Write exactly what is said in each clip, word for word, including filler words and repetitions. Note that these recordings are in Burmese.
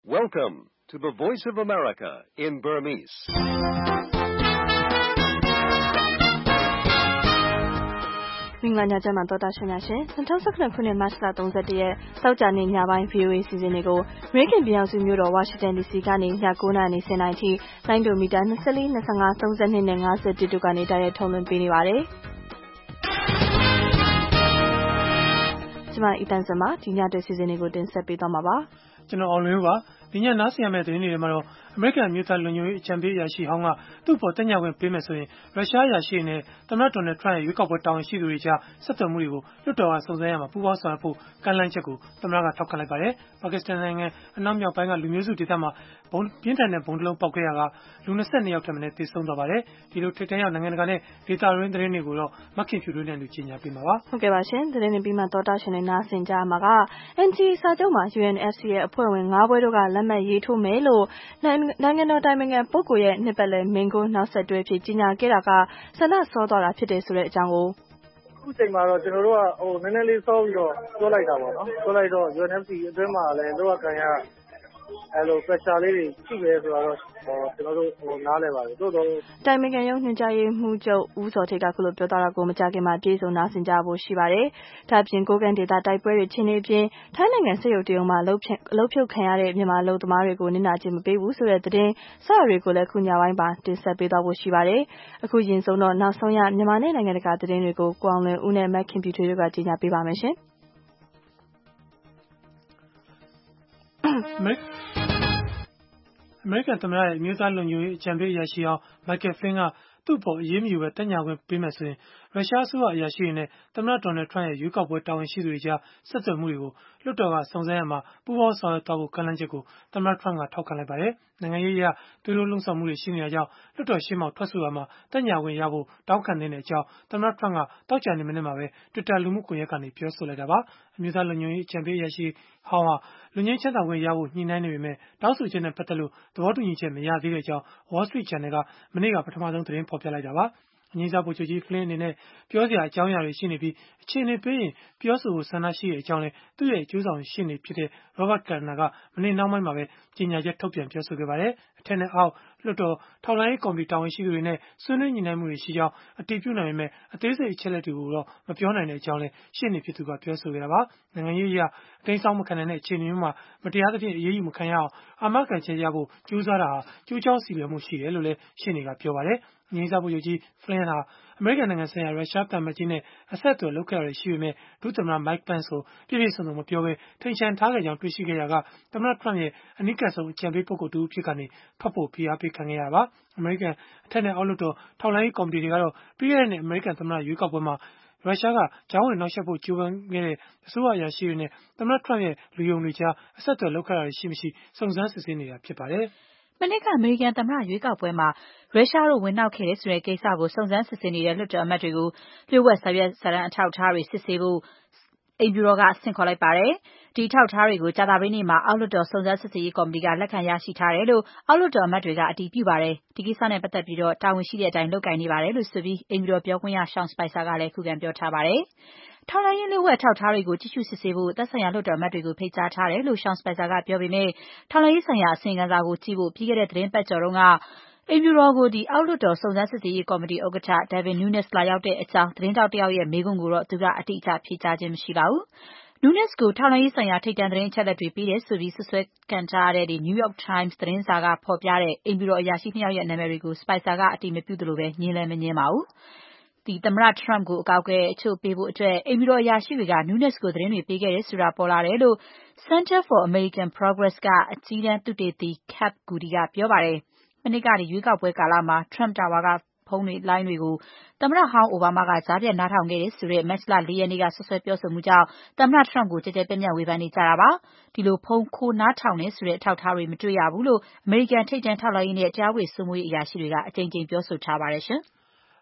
Welcome to the Voice of America in Burmese. ။မင်္ဂလာညချမ်းပါတော်တာရှင်များရှင်။၂၀၁၇ခုနှစ်မတ်လ၃၁ရက်စောက်ကြနေ့ညပိုင်း V O A စီစဉ်တွေကို American ပြည်ထောင်စုမြို့တော် Washington D C ကနေည၉နာရီ၁၀နာရီထိလိုင်းဒိုမီတာ၂၄ ၂၅ ၃၂နဲ့၅၁တို့ကနေတိုက်ရိုက်ထုတ်လွှင့်ပေးနေပါတယ်။ကျွန်မအီတန်စမှာဒီညတဲ့စီစဉ်တွေကိုတင်ဆက်ပေးသွားမှာပါ။ကျွန်တော်အောင်လွင်ပါဒီညနားဆင်ရမယ့်သတင်းတွေမှာတော့အမေရိကန်မြို့သားလူမျိုးရေးအကြံပေးအရာရှိဟောင်းကသူ့ပေါ်တက်ညခွင့်ပေးမယ်ဆိုရင်ရုရှားအရာရှိနဲ့သမ္မတဒေါ်နယ်ထရန့်ရဲ့ရွေးကောက်ပွဲတာဝန်ရှိသူတွေကြားဆက်သွယ်မှုတွေကိုလွှတ်တော်ကစုံစမ်းရမှာပူးပေါင်းဆောင်ရွက်ဖို့ကမ်းလှမ်းချက်ကိုသမ္မတကထောက်ခံလိုက်ပါတယ်။ပါကစ္စတန်နိုင်ငံအနောက်မြောက်ပိုင်းကလူမျိုးစုဒေသမှာဘုံပြင်းထန်တဲ့ဘုံတလုံးပောက်ခဲ့ရကလူ၂၂ယောက်ထက်မနည်းသေဆုံးသွားပါတယ်။ဒီလိုထိပ်တန်းရောက်နိုင်ငံတကာနဲ့ဒေသရင်းသတင်းတွေကိုတော့မခင်ဖြူတို့နဲ့လူကြီးညာပေးမှာပါ။ဟုတ်ကဲ့ပါရှင်သတင်းတွေပြီးမှတော်တာရှင်တွေနားဆင်ကြမှာက N C A စာချုပ်မှာ U N F C ရဲ့အဖွဲ့ဝင်၅ဘွဲတို့ကလက်မှတ်ရေးထိုးမယ်လို့နိုင်ငံတော်တိုင်ပင်ခံပုဂ္ဂိုလ်ရဲ့နှစ်ပတ်လည်မိန့်ခွန်းနောက်ဆက်တွဲဖြစ်ကြီးညာခဲ့တာကဆန္ဒစောသွားတာဖြစ်တယ်ဆိုတဲ့အကြောင်းကိုအခုချိန်မှာတော့ကျွန်တော်တို့ကဟိုနည်းနည်းလေးစောပြီးတော့ပြောလိုက်တာပေါ့နော်ပြောလိုက်တော့ U N F C အတွင်းမှာလည်းလောကကန်ရအဲ့လို pressure လေးတွေရှိတယ်ဆိုတော့ကျွန်တော်တို့ဟိုနားလဲပါတယ်တိုးတော့တိုင်ပင်ခံရုံးညွှန်ကြားရေးမှူးချုပ်ဦးစောထိတ်ကခုလိုပြောတာကိုမကြခင်မှာပြေဆုံးနားဆင်ကြဖို့ရှိပါတယ်။ဒါပြင်ကိုကန်ဒေတာတိုက်ပွဲတွေချင်းနေပြင်ထိုင်းနိုင်ငံစစ်ရုပ်တရုံမှာလှုပ်လှုပ်ဖြုတ်ခံရတဲ့မြန်မာလူသမားတွေကိုနစ်နာခြင်းမပေးဘူးဆိုတဲ့သတင်းစရတွေကိုလည်းခုညပိုင်းပါတင်ဆက်ပေးသွားဖို့ရှိပါတယ်။အခုရင်ဆုံးတော့နောက်ဆုံးရမြန်မာနဲ့နိုင်ငံတကာသတင်းတွေကိုကိုအောင်လွင်ဦးနဲ့မက်ခင်ပြူထွေးတို့ကကြီးညာပေးပါမယ်ရှင်။အမေရိကန်သမ္မတရဲ့အမျိုးသားလုံခြုံရေးအကြံပေးအရာရှိအောင်မိုက်ကယ်ဖလင်းကသူ့ပေါ်အရေးမယူပဲတက်ညာခွင့်ပေးမယ်ဆိုရင်ရုရှားအစိုးရအရာရှိတွေနဲ့သမ္မတဒေါ်နယ်ထရန့်ရဲ့ရွေးကောက်ပွဲတာဝန်ရှိသူတွေကြားဆက်သွယ်မှုတွေကိုလွှတ်တော်ကစုံစမ်းရမှာပူးပေါင်းဆောင်ရွက်သွားဖို့ကမ်းလှမ်းချက်ကိုသမ္မတထရန့်ကထောက်ခံလိုက်ပါတယ်။နိုင်ငံရေးအရသူတို့လုံဆောင်မှုတွေရှိနေတာကြောင့်လွှတ်တော်ရှေ့မှောက်ထွက်ဆိုရမှာတက်ညာခွင့်ရဖို့တောင်းခံနေတဲ့အကြောင်းသမ္မတထရန့်ကတောက်ကြနေမနေ့မှာပဲ Twitter လူမှုကွန်ရက်ကနေပြောဆိုလိုက်တာပါ။အမျိုးသားလုံခြုံရေးအကြံပေးအရာရှိဟောင်းဟာလူငင်းချမ်းသာခွင့်ရဖို့ညှိနှိုင်းနေပေမဲ့တောင်းဆိုချက်နဲ့ပတ်သက်လို့သဘောတူညီချက်မရသေးတဲ့အကြောင်း Wall Street Journal ကမနေ့ကပထမဆုံးသတင်းဖော်ပြလိုက်တာပါ။အငြိမ်းစားဗိုလ်ချုပ်ကြီးဖလင်းအနေနဲ့ပြောစရာအကြောင်းအရာတွေရှိနေပြီးအခြေအနေပေးရင်ပြောဆိုဖို့ဆန္ဒရှိတဲ့အကြောင်းလည်းသူ့ရဲ့အကျိုးဆောင်ရှင်းနေဖြစ်တဲ့ Robert Kavanaugh ကမနေ့နှောင်းပိုင်းမှာပဲကြေညာချက်ထုတ်ပြန်ပြောဆိုခဲ့ပါတယ်။အထက်နဲ့အောက်လွှတ်တော်ထောက်လှမ်းရေးကော်မတီတာဝန်ရှိသူတွေနဲ့ဆွေးနွေးညှိနှိုင်းမှုတွေရှိကြောင်းအတည်ပြုနိုင်ပေမဲ့အသေးစိတ်အချက်လက်တွေကိုတော့မပြောနိုင်တဲ့အကြောင်းလည်းရှင်းနေဖြစ်သူကပြောဆိုခဲ့တာပါ။နိုင်ငံရေးအရအသိမ်းဆောင်မခံနိုင်တဲ့အခြေအနေမျိုးမှာမတရားသဖြင့်အရေးယူမခံရအောင်အာမခံချက်ရဖို့ကြိုးစားတာဟာကြိုးကြောင်းစီလွယ်မှုရှိတယ်လို့လည်းရှင်းနေကပြောပါတယ်။အငြိမ်းစားဗိုလ်ချုပ်ကြီးဖလင်းဟာအမေရိကန်နိုင်ငံဆိုင်ရာရုရှားသံအမတ်ကြီးနဲ့အဆက်အသွယ်လုပ်ခဲ့ရတဲ့ရှိပေမဲ့ဒုသမ္မတ Mike Pence ကိုပြည့်ပြည့်စုံစုံမပြောဘဲထိန်ချန်ထားခဲ့ကြောင်းတွေ့ရှိခဲ့ရကသမ္မတထရန့်ရဲ့အနီးကပ်ဆုံးအကြံပေးပုဂ္ဂိုလ်တူအဖြစ်ကနေထွက်ဖို့ဖိအားပေးခံခဲ့ရတာပါ။အမေရိကန်အထက်နဲ့အောက်လွှတ်တော်ထောက်လှမ်းရေးကော်မတီတွေကတော့ပြီးခဲ့တဲ့နှစ်အမေရိကန်သမ္မတရွေးကောက်ပွဲမှာရုရှားကကြောင်းဝင်နှောက်ယှက်ဖို့ကြိုးပမ်းခဲ့တဲ့အစိုးရအရာရှိတွေနဲ့သမ္မတထရန့်ရဲ့လူယုံတွေကြားအဆက်အသွယ်လုပ်ခဲ့တာရှိမရှိစုံစမ်းစစ်ဆေးနေတာဖြစ်ပါတယ်။မနေ့ကအမေရိကန်သမ္မတရွေးကောက်ပွဲမှာရုရှားတို့ဝင်နှောက်ခဲ့တဲ့ဆိုတဲ့ကိစ္စကိုစုံစမ်းစစ်ဆေးနေတဲ့လွှတ်တော်အမတ်တွေကိုလျှို့ဝှက်စာရွက်စာတမ်းအထောက်အထားတွေစစ်ဆေးဖို့အိမ်ဖြူတော်ကဆင့်ခေါ်လိုက်ပါတယ်။ဒီအထောက်အထားတွေကိုကြာသပတေးနေ့မှာအောက်လွှတ်တော်စုံစမ်းစစ်ဆေးရေးကော်မတီကလက်ခံရရှိထားတယ်လို့အောက်လွှတ်တော်အမတ်တွေကအတည်ပြုပါတယ်။ဒီကိစ္စနဲ့ပတ်သက်ပြီးတော့တာဝန်ရှိတဲ့အတိုင်းလုပ်ကိုင်နေပါတယ်လို့ဆိုပြီးအိမ်ဖြူတော်ပြောခွင့်ရ Sean Spicer ကလည်းခုခံပြောထားပါတယ်။ထောက်လှမ်းရေးလျှို့ဝှက်အထောက်အထားတွေကိုကြည့်ရှုစစ်ဆေးဖို့သက်ဆိုင်ရာလွှတ်တော်အမတ်တွေကိုဖိတ်ကြားထားတယ်လို့ Sean Spicer ကပြောပေမဲ့ထောက်လှမ်းရေးဆိုင်ရာအစီရင်ခံစာကိုကြည့်ဖို့ပြီးခဲ့တဲ့သတင်းပတ်ကျော်တုန်းကအိမ်ဖြူတော်ကိုအောက်လွှတ်တော်စုံစမ်းစစ်ဆေးရေးကော်မတီဥက္ကဋ္ဌ Devin Nunes လာရောက်တဲ့အကြောင်းသတင်းထောက်တယောက်ရဲ့မေးခွန်းကိုတော့သူကအတိအကျဖြေကြားခြင်းမရှိပါဘူး။ Nunes ကိုထောက်လှမ်းရေးဆိုင်ရာထိပ်တန်းသတင်းအချက်အလက်တွေပေးတယ်ဆိုပြီးစွပ်စွဲခံထားရတဲ့ New York Times သတင်းစာကဖော်ပြတဲ့အိမ်ဖြူတော်အရာရှိနှစ်ယောက်ရဲ့နာမည်တွေကို Spicer ကအတည်မပြုသလိုပဲငြင်းလည်းမငြင်းပါဘူး။သမ္မတ Trump ကိုအကောက်ခွဲအချို့ပေးဖို့အတွက်အိမ်ဖြူတော်အရာရှိတွေက Nunes ကိုသတင်းတွေပေးခဲ့တယ်ဆိုတာပေါ်လာတယ်လို့ Center for American Progress ကအကြီးတန်းသုတေသီ Kate Moody ကပြောပါတယ်။မနှစ်ကရွေးကောက်ပွဲကာလမှာ Trump Tower ကဖုန်းလိုင်းတွေကိုသမ္မတဟောင်းအိုဘားမားကကြားဖြတ်နားထောင်ခဲ့တယ်ဆိုတဲ့မတ်လ၄ရက်နေ့ကစွပ်စွဲပြောဆိုမှုကြောင့်သမ္မတ Trump ကိုကြဲကြဲပြန့်ပြန့်ဝေဖန်နေကြတာပါ။ဒီလိုဖုန်းခိုးနားထောင်တယ်ဆိုတဲ့အထောက်အထားတွေမတွေ့ရဘူးလို့အမေရိကန်ထိပ်တန်းထောက်လှမ်းရေးနဲ့တရားဥပဒေစိုးမိုးရေးအရာရှိတွေကအကြိမ်ကြိမ်ပြောဆိုထားပါတယ်ရှင်။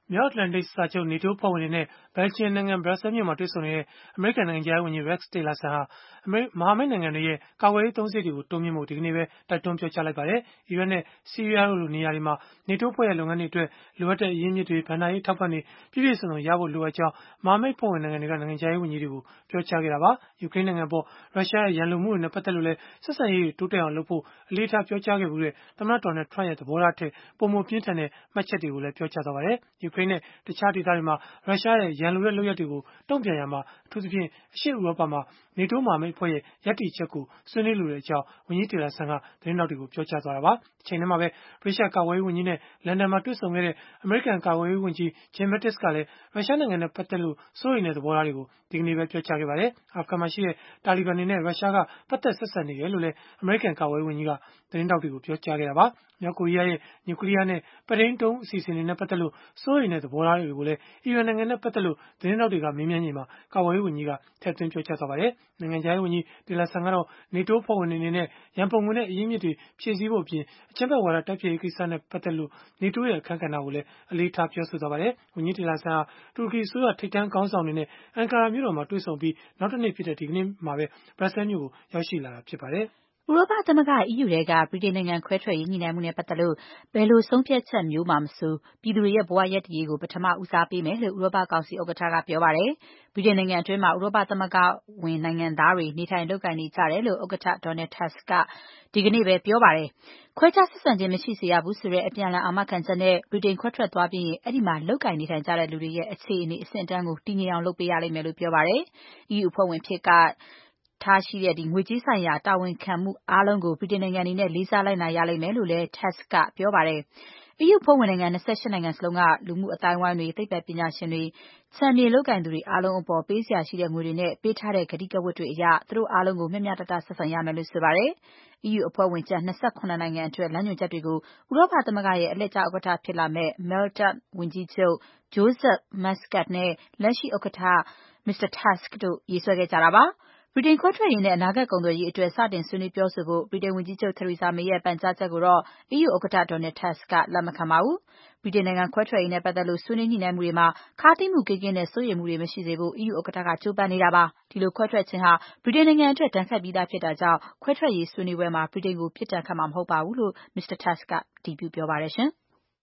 မြောက်အတ္တလန်တိတ်စာချုပ် NATO ဖွဲ့ဝင်တွေနဲ့ဘယ်လ်ဂျီယံနိုင်ငံဘရပ်ဆဲလ်မြို့မှာတွေ့ဆုံနေတဲ့အမေရိကန်နိုင်ငံခြားရေးဝန်ကြီး Rex Tillerson ဟာအမေမဟာမိတ်နိုင်ငံတွေရဲ့ကာကွယ်ရေးသုံးစရိတ်တွေကိုတိုးမြှင့်ဖို့ဒီကနေ့ပဲတိုက်တွန်းပြောကြားလိုက်ပါတယ်။အီရတ်နဲ့ဆီးရီးယားတို့လိုနေရာတွေမှာ NATO ဖွဲ့ရဲ့လုပ်ငန်းတွေအတွက်လိုအပ်တဲ့အရင်းအမြစ်တွေဘဏ္ဍာရေးထောက်ပံ့တွေပြည့်ပြည့်စုံစုံရဖို့လိုအပ်ကြောင်းမဟာမိတ်ဖွဲ့ဝင်နိုင်ငံတွေကနိုင်ငံခြားရေးဝန်ကြီးတွေကိုပြောကြားခဲ့တာပါ။ယူကရိန်းနိုင်ငံပေါ်ရုရှားရဲ့ရန်လိုမှုတွေနဲ့ပတ်သက်လို့လည်းဆက်ဆံရေးတိုးတက်အောင်လုပ်ဖို့အလေးထားပြောကြားခဲ့မှုတဲ့သမ္မတဒေါ်နယ်ထရန့်ရဲ့သဘောထားထက်ပိုမိုပြင်းထန်တဲ့မှတ်ချက်တွေကိုလည်းပြောကြားသွားပါတယ်။ယူကရိန်းနဲ့တခြားဒေသတွေမှာရုရှားရဲ့ရန်လိုတဲ့လုပ်ရပ်တွေကိုတုံ့ပြန်ရမှာအထူးသဖြင့်အရှေ့ဥရောပမှာ NATO မဟာမိတ်အဖွဲ့ရဲ့ရပ်တည်ချက်ကိုဆွေးနွေးလိုတဲ့အကြောင်းဝန်ကြီးတီလာဆန်ကသတင်းတောက်တွေကိုပြောကြားသွားတာပါ။အချိန်ထဲမှာပဲဗြိတိန်ကာကွယ်ရေးဝန်ကြီးနဲ့လန်ဒန်မှာတွေ့ဆုံခဲ့တဲ့အမေရိကန်ကာကွယ်ရေးဝန်ကြီး Jim Mattis ကလည်းရုရှားနိုင်ငံနဲ့ပတ်သက်လို့စိုးရိမ်တဲ့သဘောထားတွေကိုဒီကနေ့ပဲပြောကြားခဲ့ပါတယ်။အာဖဂန်မှာရှိတဲ့တာလီဘန်တွေနဲ့ရုရှားကပတ်သက်ဆက်ဆံနေတယ်လို့လည်းအမေရိကန်ကာကွယ်ရေးဝန်ကြီးကသတင်းတောက်တွေကိုပြောကြားခဲ့တာပါ။မြောက်ကိုရီးယားရဲ့နျူကလ িয়ার နဲ့ပဲ့ထိန်းဒုံးအစီအစဉ်တွေနဲ့ပတ်သက်လို့စိုးရိမ်တဲ့သဘောထားတွေကိုလည်းအီရန်နိုင်ငံနဲ့ပတ်သက်လို့သတင်းတောက်တွေကမေးမြန်းချိန်မှာကာကွယ်ရေးဝန်ကြီးကထည့်သွင်းပြောကြားသွားပါတယ်။နိုင်ငံခြားရေးဝန်ကြီးတီလာဆန်ကတော့ NATO ဖွဲ့ဝင်တွေအနေနဲ့ရန်ပုံငွေနဲ့အရင်းအမြစ်တွေဖြည့်ဆည်းဖို့အပြင်အကြမ်းဖက်ဝါဒတိုက်ဖျက်ရေးကိစ္စနဲ့ပတ်သက်လို့ NATO ရဲ့အခန်းကဏ္ဍကိုလည်းအလေးထားပြောဆိုသွားပါတယ်။ဝန်ကြီးတီလာဆန်ဟာတူရကီအစိုးရထိပ်တန်းခေါင်းဆောင်တွေနဲ့အန်ကာရာမြို့တော်မှာတွေ့ဆုံပြီးနောက်တစ်နေ့ဖြစ်တဲ့ဒီကနေ့မှာပဲဘရပ်ဆဲလ်မြို့ကိုရောက်ရှိလာတာဖြစ်ပါတယ်။ဥရောပသမဂ္ဂ အီးယူထဲကဗြိတိန်နိုင်ငံခွဲထွက်ရေးညှိနှိုင်းမှုနဲ့ပတ်သက်လို့ဘယ်လိုဆုံးဖြတ်ချက်မျိုးမှာမဆိုပြည်သူတွေရဲ့ဘဝရပ်တည်ရေးကိုပထမဦးစားပေးမယ်လို့ဥရောပကောင်စီဥက္ကဋ္ဌကပြောပါတယ်။ဗြိတိန်နိုင်ငံအတွင်းမှာဥရောပသမဂ္ဂဝင်နိုင်ငံသားတွေနေထိုင်လုပ်ကိုင်နေကြတယ်လို့ဥက္ကဋ္ဌ Donald Tusk ကဒီကနေ့ပဲပြောပါတယ်။ခွဲခြားဆက်ဆံခြင်းမရှိစေရဘူးဆိုတဲ့အပြန်အလှန်အာမခံချက်နဲ့ဗြိတိန်ခွဲထွက်သွားပြီးရင်အဲ့ဒီမှာလုပ်ကိုင်နေထိုင်ကြတဲ့လူတွေရဲ့အခြေအနေအဆင့်အတန်းကိုတည်ငြိမ်အောင်လုပ်ပေးရလိမ့်မယ်လို့ပြောပါတယ်။ အီးယူအဖွဲ့ဝင်ဖြစ်ကထားရှိတဲ့ငွေကြေးဆိုင်ရာတာဝန်ခံမှုအားလုံးကိုဗြိတိန်နိုင်ငံအနေနဲ့လေးစားလိုက်နာရလိမ့်မယ်လို့လည်း Tusk ကပြောပါတယ်။ အီးယူအဖွဲ့ဝင်နိုင်ငံ၂၈နိုင်ငံစလုံးကလူမှုအသိုင်းအဝိုင်းတွေသိပ္ပံပညာရှင်တွေခြံမြေလုပ်ကိုင်သူတွေအားလုံးအပေါ်ပေးစရာရှိတဲ့ငွေတွေနဲ့ပေးထားတဲ့ကတိကဝတ်တွေအရသူတို့အားလုံးကိုမျှမျှတတဆက်ဆံရမယ်လို့ဆိုပါတယ်။ အီးယူအဖွဲ့ဝင်ကျန်၂၇နိုင်ငံအတွက်လမ်းညွှန်ချက်တွေကိုဥရောပသမဂ္ဂရဲ့အလှည့်ကျဥက္ကဋ္ဌဖြစ်လာမယ့် Malta ဝန်ကြီးချုပ် Joseph Muscat နဲ့လက်ရှိဥက္ကဋ္ဌ Mr Tusk တို့ရေးဆွဲခဲ့ကြတာပါ။ ဗြိတိန်ခွဲထွက်ရေးနဲ့အနာဂတ်ကုန်သွယ်ရေးအတွက်စတင်ဆွေးနွေးပြောဆိုဖို့ဗြိတိန်ဝန်ကြီးချုပ် Theresa May ရဲ့ပန်ကြားချက်ကိုတော့အီးယူဥက္ကဋ္ဌ Donald Tusk ကလက်မခံပါဘူး။ ဗြိတိန်နိုင်ငံခွဲထွက်ရေးနဲ့ပတ်သက်လို့ဆွေးနွေးညှိနှိုင်းမှုတွေမှာခါးသီးမှုကင်းကင်းနဲ့စိုးရိမ်မှုတွေမရှိစေဖို့အီးယူဥက္ကဋ္ဌကကြိုးပမ်းနေတာပါ။ဒီလိုခွဲထွက်ခြင်းဟာဗြိတိန်နိုင်ငံအတွက်ဒဏ်ခတ်ပြီးသားဖြစ်တာကြောင့်ခွဲထွက်ရေးဆွေးနွေးပွဲမှာဗြိတိန်ကိုပြစ်ဒဏ်ခတ်မှာမဟုတ်ပါဘူးလို့ Mr Tusk ကအတည်ပြုပြောပါတယ်ရှင်။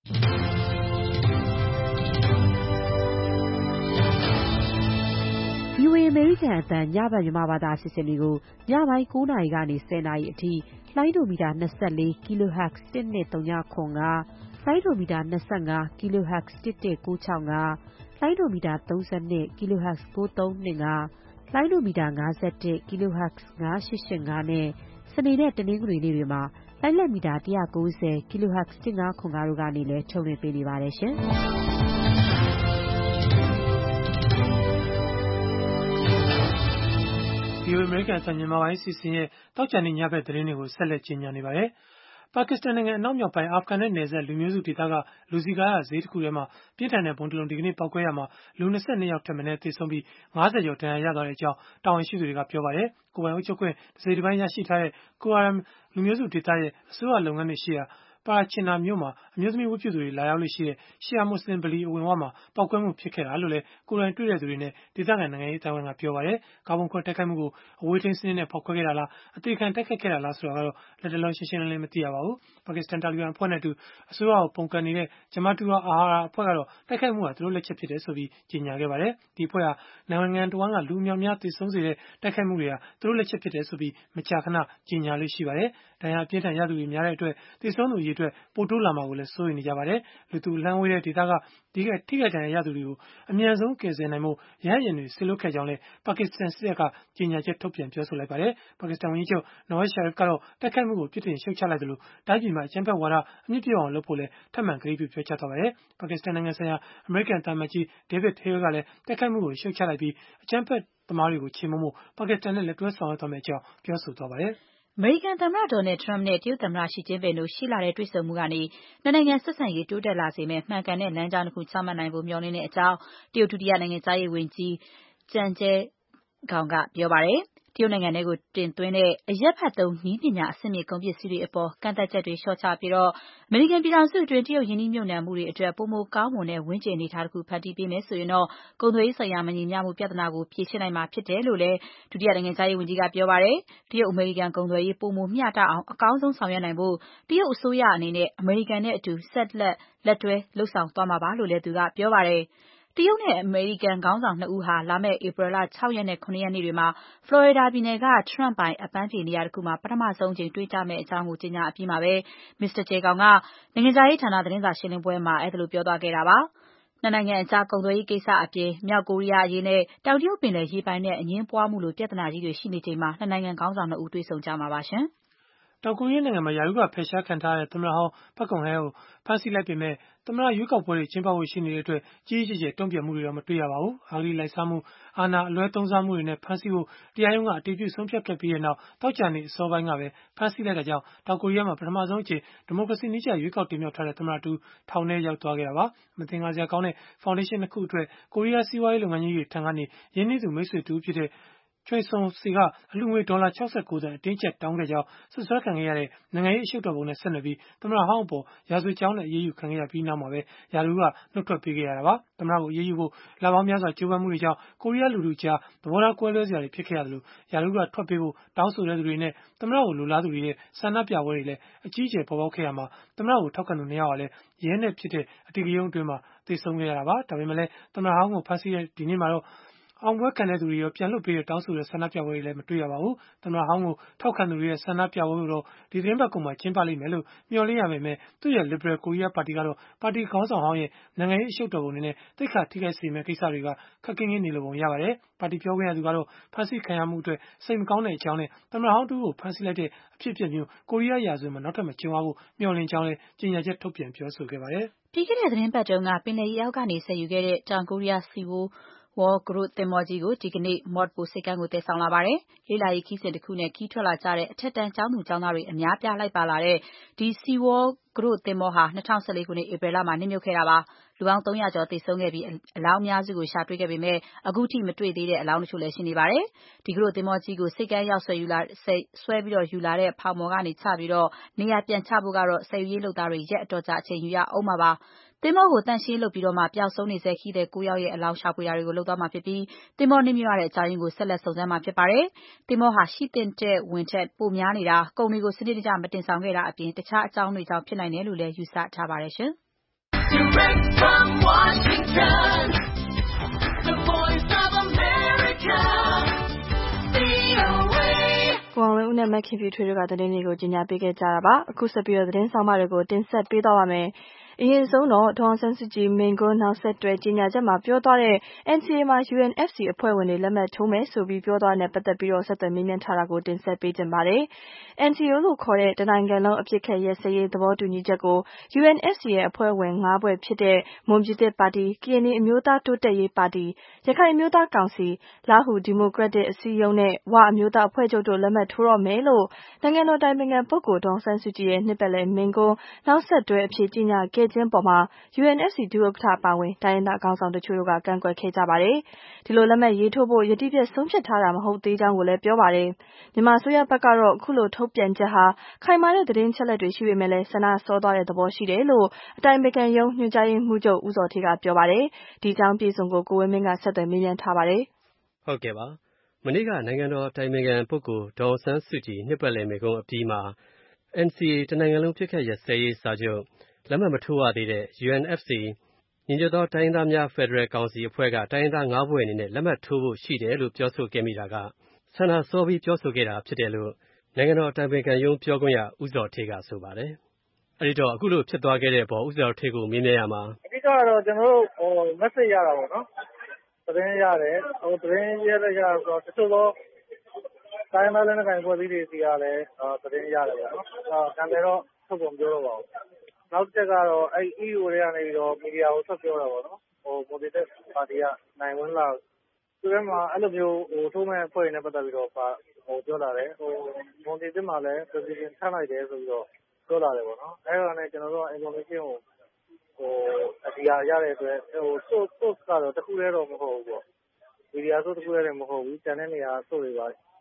ဗွီအိုအေ အမေရိကန်အသံညဘက်မြန်မာဘာသာအစီအစဉ်တွေကိုညပိုင်း၉နာရီကနေ၁၀နာရီအထိလိုင်းဒိုမီတာ၂၄ kHz တစ်၂၃၇၅ လိုင်းဒိုမီတာ၂၅ kHz တစ်၁၉၆၅ လိုင်းဒိုမီတာ၃၂ kHz ၉၃၂၅ လိုင်းဒိုမီတာ၅၁ kHz ၅၈၈၅နဲ့စနေနဲ့တနင်္ဂနွေနေ့တွေမှာလိုင်းလက်မီတာ၁၉၀ kHz တစ်၅၇၅တို့ကနေလည်းထုတ်လွှင့်ပေးနေပါတယ်ရှင်။ဗွီအိုအေ အမေရိကန်အသံမြန်မာပိုင်းအစီအစဉ်ရဲ့သောကြာနေ့ညဘက်သတင်းတွေကိုဆက်လက်ကြီးညာနေပါတယ်။ပါကစ္စတန်နိုင်ငံအနောက်မြောက်ပိုင်းအာဖဂန်နဲ့နယ်စပ်လူမျိုးစုဒေသကလူစည်ကားရာဈေးတစ်ခုထဲမှာပြင်းထန်တဲ့ဗုံးတစ်လုံးဒီကနေ့ပေါက်ကွဲရာမှာလူ၂၂ယောက်ထက်မနည်းသေဆုံးပြီး၅၀ကျော်ဒဏ်ရာရသွားတဲ့အကြောင်းတာဝန်ရှိသူတွေကပြောပါတယ်။ကိုယ်ပိုင်အုပ်ချုပ်ခွင့်တစ်စိတ်တစ်ပိုင်းရရှိထားတဲ့ Coram လူမျိုးစုဒေသရဲ့အစိုးရလုပ်ငန်းတွေရှိရာParachina မြို့မှာအမျိုးသမီးဝတ်ပြုသူတွေလာရောက်လေ့ရှိတဲ့ရှီယာမွတ်ဆလင်ဗလီအဝင်ဝမှာပေါက်ကွဲမှုဖြစ်ခဲ့တာလို့လည်းကိုယ်တိုင်တွေ့တဲ့သူတွေနဲ့ဒေသခံနိုင်ငံရေးအသိုင်းအဝိုင်းကပြောပါတယ်။ကားဗုံးခွဲတိုက်ခိုက်မှုကိုအဝေးထိန်းစနစ်နဲ့ဖောက်ခွဲခဲ့တာလားအသေခံတိုက်ခိုက်ခဲ့တာလားဆိုတာကတော့လက်တလောရှင်းရှင်းလင်းလင်းမသိရပါဘူး။ပါကစ္စတန်တာလီဘန်အဖွဲ့နဲ့အတူအစိုးရကိုပုန်ကန်နေတဲ့ Jamaatullah Ahrar အဖွဲ့ကတော့တိုက်ခိုက်မှုဟာသူတို့လက်ချက်ဖြစ်တယ်ဆိုပြီးကြေညာခဲ့ပါတယ်။ဒီအဖွဲ့ဟာနိုင်ငံတဝန်းကလူအမြောက်အများသေဆုံးစေတဲ့တိုက်ခိုက်မှုတွေဟာသူတို့လက်ချက်ဖြစ်တယ်ဆိုပြီးမကြာခဏကြေညာလေ့ရှိပါတယ်။ဒဏ်ရာအပြင်းထန်ရသူတွေများတဲ့အတွက်သေဆုံးသူအရေအတွက်ပိုတိုးလာမှာကိုလည်းစိုးရိမ်နေကြပါတယ်။လူသူအလန်းဝေးတဲ့ဒေသကဒီကထိခိုက်ဒဏ်ရာရသူတွေကိုအမြန်ဆုံးကယ်ဆယ်နိုင်ဖို့ရဟတ်ယာဉ်တွေစေလွှတ်ခဲ့ကြောင်းလည်းပါကစ္စတန်စစ်တပ်ကကြေညာချက်ထုတ်ပြန်ပြောဆိုလိုက်ပါတယ်။ပါကစ္စတန်ဝန်ကြီးချုပ် Nawaz Sharif ကတော့တိုက်ခိုက်မှုကိုပြစ်တင်ရှုတ်ချလိုက်သလိုတိုင်းပြည်မှာအကြမ်းဖက်ဝါဒအမြစ်ပြုတ်အောင်လုပ်ဖို့လည်းထပ်မံကတိပြုပြောကြားသွားပါတယ်။ပါကစ္စတန်နိုင်ငံဆိုင်ရာအမေရိကန်သံအမတ်ကြီး David Hale ကလည်းတိုက်ခိုက်မှုကိုရှုတ်ချလိုက်ပြီးအကြမ်းဖက်သမားတွေကိုချေမှုန်းဖို့ပါကစ္စတန်နဲ့လက်တွဲဆောင်ရွက်သွားမယ့်အကြောင်းပြောဆိုသွားပါတယ်။အမေရိကန်သမ္မတ Donald Trump နဲ့တရုတ်သမ္မတ Xi Jinping တို့ရှေ့လထဲတွေ့ဆုံမှုကနေနှစ်နိုင်ငံဆက်ဆံရေးတိုးတက်လာစေမယ့်မှန်ကန်တဲ့လမ်းကြောင်းတစ်ခုချမှတ်နိုင်ဖို့မျှော်လင့်တဲ့အကြောင်းတရုတ်ဒုတိယနိုင်ငံခြားရေးဝန်ကြီး Zhang Jiegang ကပြောပါတယ်။တရုတ်နိုင်ငံထဲကိုတင်သွင်းတဲ့အရက်ဖတ်သုံးနည်းပညာအဆင့်မြင့်ကုန်ပစ္စည်းတွေအပေါ်ကန့်သတ်ချက်တွေလျှော့ချပြီးအမေရိကန်ပြည်ထောင်စုအတွင်းတရုတ်ရင်းနှီးမြှုပ်နှံမှုတွေအတွက်ပိုမိုကောင်းမွန်တဲ့ဝန်းကျင်အနေအထားတစ်ခုဖန်တီးပေးမယ်ဆိုရင်တော့ကုန်သွယ်ရေးဆိုင်ရာမညီမျှမှုပြဿနာကိုဖြေရှင်းနိုင်မှာဖြစ်တယ်လို့လည်းဒုတိယနိုင်ငံခြားရေးဝန်ကြီးကပြောပါတယ်။တရုတ်-အမေရိကန်ကုန်သွယ်ရေးပိုမိုမျှတအောင်အကောင်းဆုံးဆောင်ရွက်နိုင်ဖို့တရုတ်အစိုးရအနေနဲ့အမေရိကန်နဲ့အတူဆက်လက်လက်တွဲလုပ်ဆောင်သွားမှာပါလို့လည်းသူကပြောပါတယ်။တရုတ်နဲ့အမေရိကန်ခေါင်းဆောင်နှစ်ဦးဟာလာမယ့်ဧပြီလခြောက်ရက်နဲ့ခုနှစ်ရက်နေ့တွေမှာဖလော်ရီဒါပြည်နယ်က Trump ပိုင်အပန်းဖြေနေရာတစ်ခုမှာပထမဆုံးအကြိမ်တွေ့ကြမယ့်အကြောင်းကိုကြေညာအပြီးမှာပဲမစ္စတာဂျေကောင်ကနိုင်ငံခြားရေးဌာနသတင်းစာရှင်းလင်းပွဲမှာအဲဒီလိုပြောသွားခဲ့တာပါ။နှစ်နိုင်ငံအကြားကုန်သွယ်ရေးကိစ္စအပြင်မြောက်ကိုရီးယားအရေးနဲ့တောင်တရုတ်ပင်လယ်ရေပိုင်နက်အငြင်းပွားမှုလိုပြဿနာကြီးတွေရှိနေချိန်မှာနှစ်နိုင်ငံခေါင်းဆောင်နှစ်ဦးတွေ့ဆုံကြမှာပါရှင်။တောင်ကိုရီးယားနိုင်ငံမှာရာထူးကဖယ်ရှားခံထားရတဲ့သမ္မတဟောင်းပတ်ကွန်ဟဲကိုဖမ်းဆီးလိုက်ပေမဲ့သမ္မတရွေးကောက်ပွဲတွေကျင်းပဖို့ရှိနေတဲ့အတွက်ကြီးကြီးကျယ်ကျယ်တုံ့ပြန်မှုတွေတော့မတွေ့ရပါဘူး။အဂတိလိုက်စားမှုအာဏာအလွဲသုံးစားမှုတွေနဲ့ဖမ်းဆီးဖို့တရားရုံးကအတည်ပြုဆုံးဖြတ်ခဲ့ပြီးတဲ့နောက်သောကြာနေ့အစောပိုင်းကပဲဖမ်းဆီးလိုက်တာကြောင့်တောင်ကိုရီးယားမှာပထမဆုံးအကြိမ်ဒီမိုကရေစီနည်းကျရွေးကောက်တင်မြှောက်ထားတဲ့သမ္မတတူထောင်ထဲရောက်သွားခဲ့တာပါ။မသင်္ကာစရာကောင်းတဲ့ဖောင်ဒေးရှင်းနှစ်ခုအတွက်ကိုရီးယားစီးပွားရေးလုပ်ငန်းကြီးတွေထံကနေရင်းနှီးသူမိတ်ဆွေတူဖြစ်တဲ့ချွေဆွန်စီကအလှူငွေဒေါ်လာ၆၉သန်းအတင်းကျပ်တောင်းခဲ့ကြောင်းဆွဆွဲခံခဲ့ရတဲ့နိုင်ငံရေးအရှုပ်တော်ပုံနဲ့ဆက်နွယ်ပြီးသမ္မတဟောင်းအပေါ်ရာဇဝတ်ကြောင်းနဲ့အရေးယူခံခဲ့ရပြီးနောက်မှာပဲရာထူးကနှုတ်ထွက်ပေးခဲ့ရတာပါ။သမ္မတကိုအရေးယူဖို့လပေါင်းများစွာကြိုးပမ်းမှုတွေကြောင့်ကိုရီးယားလူထုကြားသဘောထားကွဲလွဲစရာတွေဖြစ်ခဲ့ရသလိုရာထူးကထွက်ပေးဖို့တောင်းဆိုတဲ့သူတွေနဲ့သမ္မတကိုလိုလားသူတွေရဲ့ဆန္ဒပြပွဲတွေလည်းအကြီးအကျယ်ပေါ်ပေါက်ခဲ့ရမှာသမ္မတကိုထောက်ခံသူနှစ်ယောက်ဟာလည်းရဲနဲ့ဖြစ်တဲ့အဓိကရုဏ်းအတွင်းမှာသေဆုံးခဲ့ရတာပါ။ဒါပေမဲ့လည်းသမ္မတဟောင်းကိုဖမ်းဆီးတဲ့ဒီနေ့မှာတော့အောင်ပွဲခံတဲ့သူတွေရောပြန်လွှတ်ပေးတဲ့တောင်းဆိုတဲ့ဆန္ဒပြပွဲတွေလည်းမတွေ့ရပါဘူး။သမ္မတဟောင်းကိုထောက်ခံသူတွေရဲ့ဆန္ဒပြပွဲကိုတော့ဒီသတင်းပတ်ကုန်မှာကျင်းပလိမ့်မယ်လို့မျှော်လင့်ရပေမဲ့သူ့ရဲ့ Liberal ကိုရီးယားပါတီကတော့ပါတီခေါင်းဆောင်ဟောင်းရဲ့နိုင်ငံရေးအရှုပ်တော်ပုံတွေနဲ့တိတ်ခါထိခိုက်စေမယ့်ကိစ္စတွေကခက်ကင်းကင်းနေလိုပုံရပါတယ်။ပါတီပြောခွင့်ရသူကတော့ဖမ်းဆီးခံရမှုအတွက်စိတ်မကောင်းတဲ့အကြောင်းနဲ့သမ္မတဟောင်းတူကိုဖမ်းဆီးလိုက်တဲ့အဖြစ်အပျက်မျိုးကိုရီးယားရာဇဝင်မှာနောက်ထပ်မကြုံရဖို့မျှော်လင့်ကြောင်းလည်းကြေညာချက်ထုတ်ပြန်ပြောဆိုခဲ့ပါတယ်။ပြီးခဲ့တဲ့သတင်းပတ်တုန်းကပင်လယ်ရေအောက်ကနေဆယ်ယူခဲ့တဲ့တောင်ကိုရီးယားစီဝိုးဝေါ်ဂရုသင်္ဘောကြီးကိုဒီကနေ့မော့ဒ်ပိုဆိပ်ကမ်းကိုတည်ဆောင်လာပါတယ်။လေ့လာရေးခီးစဉ်တစ်ခုနဲ့ခီးထွက်လာကြတဲ့အထက်တန်းကျောင်းသူကျောင်းသားတွေအများပြားလိုက်ပါလာတဲ့ဒီစီဝေါ်ဂရုသင်္ဘောဟာ၂၀၁၄ခုနှစ်ဧပြီလမှာနစ်မြုပ်ခဲ့တာပါ။လူပေါင်းသုံးရာကျော်သေဆုံးခဲ့ပြီးအလောင်းအများစုကိုရှာတွေ့ခဲ့ပေမဲ့အခုထိမတွေ့သေးတဲ့အလောင်းတချို့လည်းရှိနေပါတယ်။ဒီဂရုသင်္ဘောကြီးကိုဆိပ်ကမ်းရောက်ဆွဲယူလာဆွဲပြီးတော့ယူလာတဲ့ဖောင်ပေါ်ကနေချပြီးတော့နေရာပြန်ချဖို့ကတော့ဆယ်ယူရေးလုပ်သားတွေရက်အတော်ကြာအချိန်ယူရအောင်မှာပါ။သင်္ဘောကိုတန့်ရှင်းလုပ်ပြီးတော့မှပျောက်ဆုံးနေစေခီးတဲ့ကိုးယောက်ရဲ့အလောင်းရှာဖွေတာတွေကိုလုပ်သွားမှာဖြစ်ပြီးသင်္ဘောနစ်မြုပ်ရတဲ့အကြောင်းရင်းကိုဆက်လက်စုံစမ်းမှာဖြစ်ပါတယ်။သင်္ဘောဟာရှိသင့်တဲ့ဝင်ထက်ပိုများနေတာကုန်တွေကိုစနစ်တကျမတင်ဆောင်ခဲ့တာအပြင်တခြားအကြောင်းတွေကြောင့်ဖြစ်နိုင်တယ်လို့လည်းယူဆထားပါတယ်ရှင်။ Direct from Washington, the Voice of America, ကိုအောင်လွင်ဦးနဲ့မခင်ဖြူထွေးတို့ကသတင်းတွေကိုကြီးညာပေးခဲ့ကြတာပါ။အခုဆက်ပြီးတော့သတင်းဆောင်မတွေကိုတင်ဆက်ပေးသွားပါမယ်။အရင်ဆုံးတော့ဒေါ်အောင်ဆန်းစုကြည်မိန့်ခွန်းနောက်ဆက်တွဲကြေညာချက်မှာပြောသွားတဲ့ N C A မှာ U N F C အဖွဲ့ဝင်တွေလက်မှတ်ထိုးမယ်ဆိုပြီးပြောသွားတဲ့ပတ်သက်ပြီးတော့ဆက်သွယ်မေးမြန်းထားတာကိုတင်ဆက်ပေးကြပါမယ်။ N C A လို့ခေါ်တဲ့တနိုင်ငံလုံးအပြစ်ခတ်ရပ်စဲရေးသဘောတူညီချက်ကို U N F C ရဲ့အဖွဲ့ဝင်၅ဖွဲ့ဖြစ်တဲ့မွန်ပြည်သစ်ပါတီ၊ကရင်နီအမျိုးသားတိုးတက်ရေးပါတီ၊ရခိုင်အမျိုးသားကောင်စီ၊လားဟူဒီမိုကရက်တစ်အစည်းအရုံးနဲ့ဝအမျိုးသားအဖွဲ့ချုပ်တို့လက်မှတ်ထိုးတော့မယ်လို့နိုင်ငံတော်အတိုင်ပင်ခံပုဂ္ဂိုလ်ဒေါ်အောင်ဆန်းစုကြည်ရဲ့နှစ်ပတ်လည်မိန့်ခွန်းနောက်ဆက်တွဲအဖြစ်ကြေညာခဲ့ခြင်းပေါ်မှာ U N F C ဒုဥက္ကဋ္ဌအပါအဝင်တိုင်းရင်းသားခေါင်းဆောင်တချို့တို့ကကန့်ကွက်ခဲ့ကြပါတယ်။ဒီလိုလက်မှတ်ရေးထိုးဖို့ယတိပြတ်ဆုံးဖြတ်ထားတာမဟုတ်သေးကြောင်းကိုလည်းပြောပါတယ်။မြန်မာအစိုးရဘက်ကတော့အခုလိုထုတ်ပြန်ချက်ဟာခိုင်မာတဲ့သတင်းချက်လက်တွေရှိပေမဲ့လည်းဆန္ဒစောသွားတဲ့သဘောရှိတယ်လို့အတိုင်ပင်ခံရုံးညွှန်ကြားရေးမှူးချုပ်ဦးဇော်ဌေးကပြောပါတယ်။ဒီအကြောင်းပြည်စုံကိုကိုဝင်းမင်းကဆက်သွယ်မေးမြန်းထားပါတယ်။ဟုတ်ကဲ့ပါ။မနေ့ကနိုင်ငံတော်အတိုင်ပင်ခံပုဂ္ဂိုလ်ဒေါ်အောင်ဆန်းစုကြည်နှစ်ပတ်လည်မိန့်ခွန်းအပြီးမှာ N C A တနိုင်ငံလုံးပြစ်ခတ်ရပ်စဲရေးစာချုပ်လက်မှတ်မထိုးရသေးတဲ့ U N F C ညီညွတ်သောတိုင်းရင်းသားများဖက်ဒရယ်ကောင်စီအဖွဲ့ကတိုင်းရင်းသား၅ဖွဲ့အနေနဲ့လက်မှတ်ထိုးဖို့ရှိတယ်လို့ပြောဆိုခဲ့မိတာကဆန္ဒစောပြီးပြောဆိုခဲ့တာဖြစ်တယ်လို့နိုင်ငံတော်အတိုင်ပင်ခံရုံးပြောခွင့်ရဦးဇော်ဌေးကဆိုပါတယ်။အဲဒီတော့အခုလိုဖြစ်သွားခဲ့တဲ့အပေါ်ဦးဇော်ဌေးကိုမေးမြန်းရမှာအဓိကတော့ကျွန်တော်တို့ဟို message ရတာပေါ့နော်သတင်းရတယ်ဟိုသတင်းရတဲ့ရဆိုတော့တချို့သောတိုင်းသားလက်နက်ကိုင်ဖွဲ့စည်းတွေစီကလည်းသတင်းရတယ်ပေါ့နော်အဲဒါလည်းတော့ထုတ်ပုံပြောတော့ပါဘူးနောက်တစ်ချက်ကတော့အဲ E U တွေကနေပြီးတော့မီဒီယာကိုဆက်ပြောတာပေါ့နော်ဟိုမိုဒီတက်ပါတီကနိုင်ဝင်းလာသူကမှအဲ့လိုမျိုးဟိုထိုးမဲ့ဖွဲ့နေပတ်သက်ပြီးတော့ဟိုပြောလာတယ်ဟိုမိုဒီတက်မှာလည်း president ထားလိုက်တယ်ဆိုပြီးတော့ပြောလာတယ်ပေါ့နော်အဲ့ဒါနဲ့ကျွန်တော်တို့ information ကိုဟိုအဒီယာရတဲ့အတွက်ဟို source source ကတော့တခုတည်းတော့မဟုတ်ဘူးပေါ့မီဒီယာဆိုတခုတည်းလည်းမဟုတ်ဘူးကျန်တဲ့နေရာဆိုတွေပါ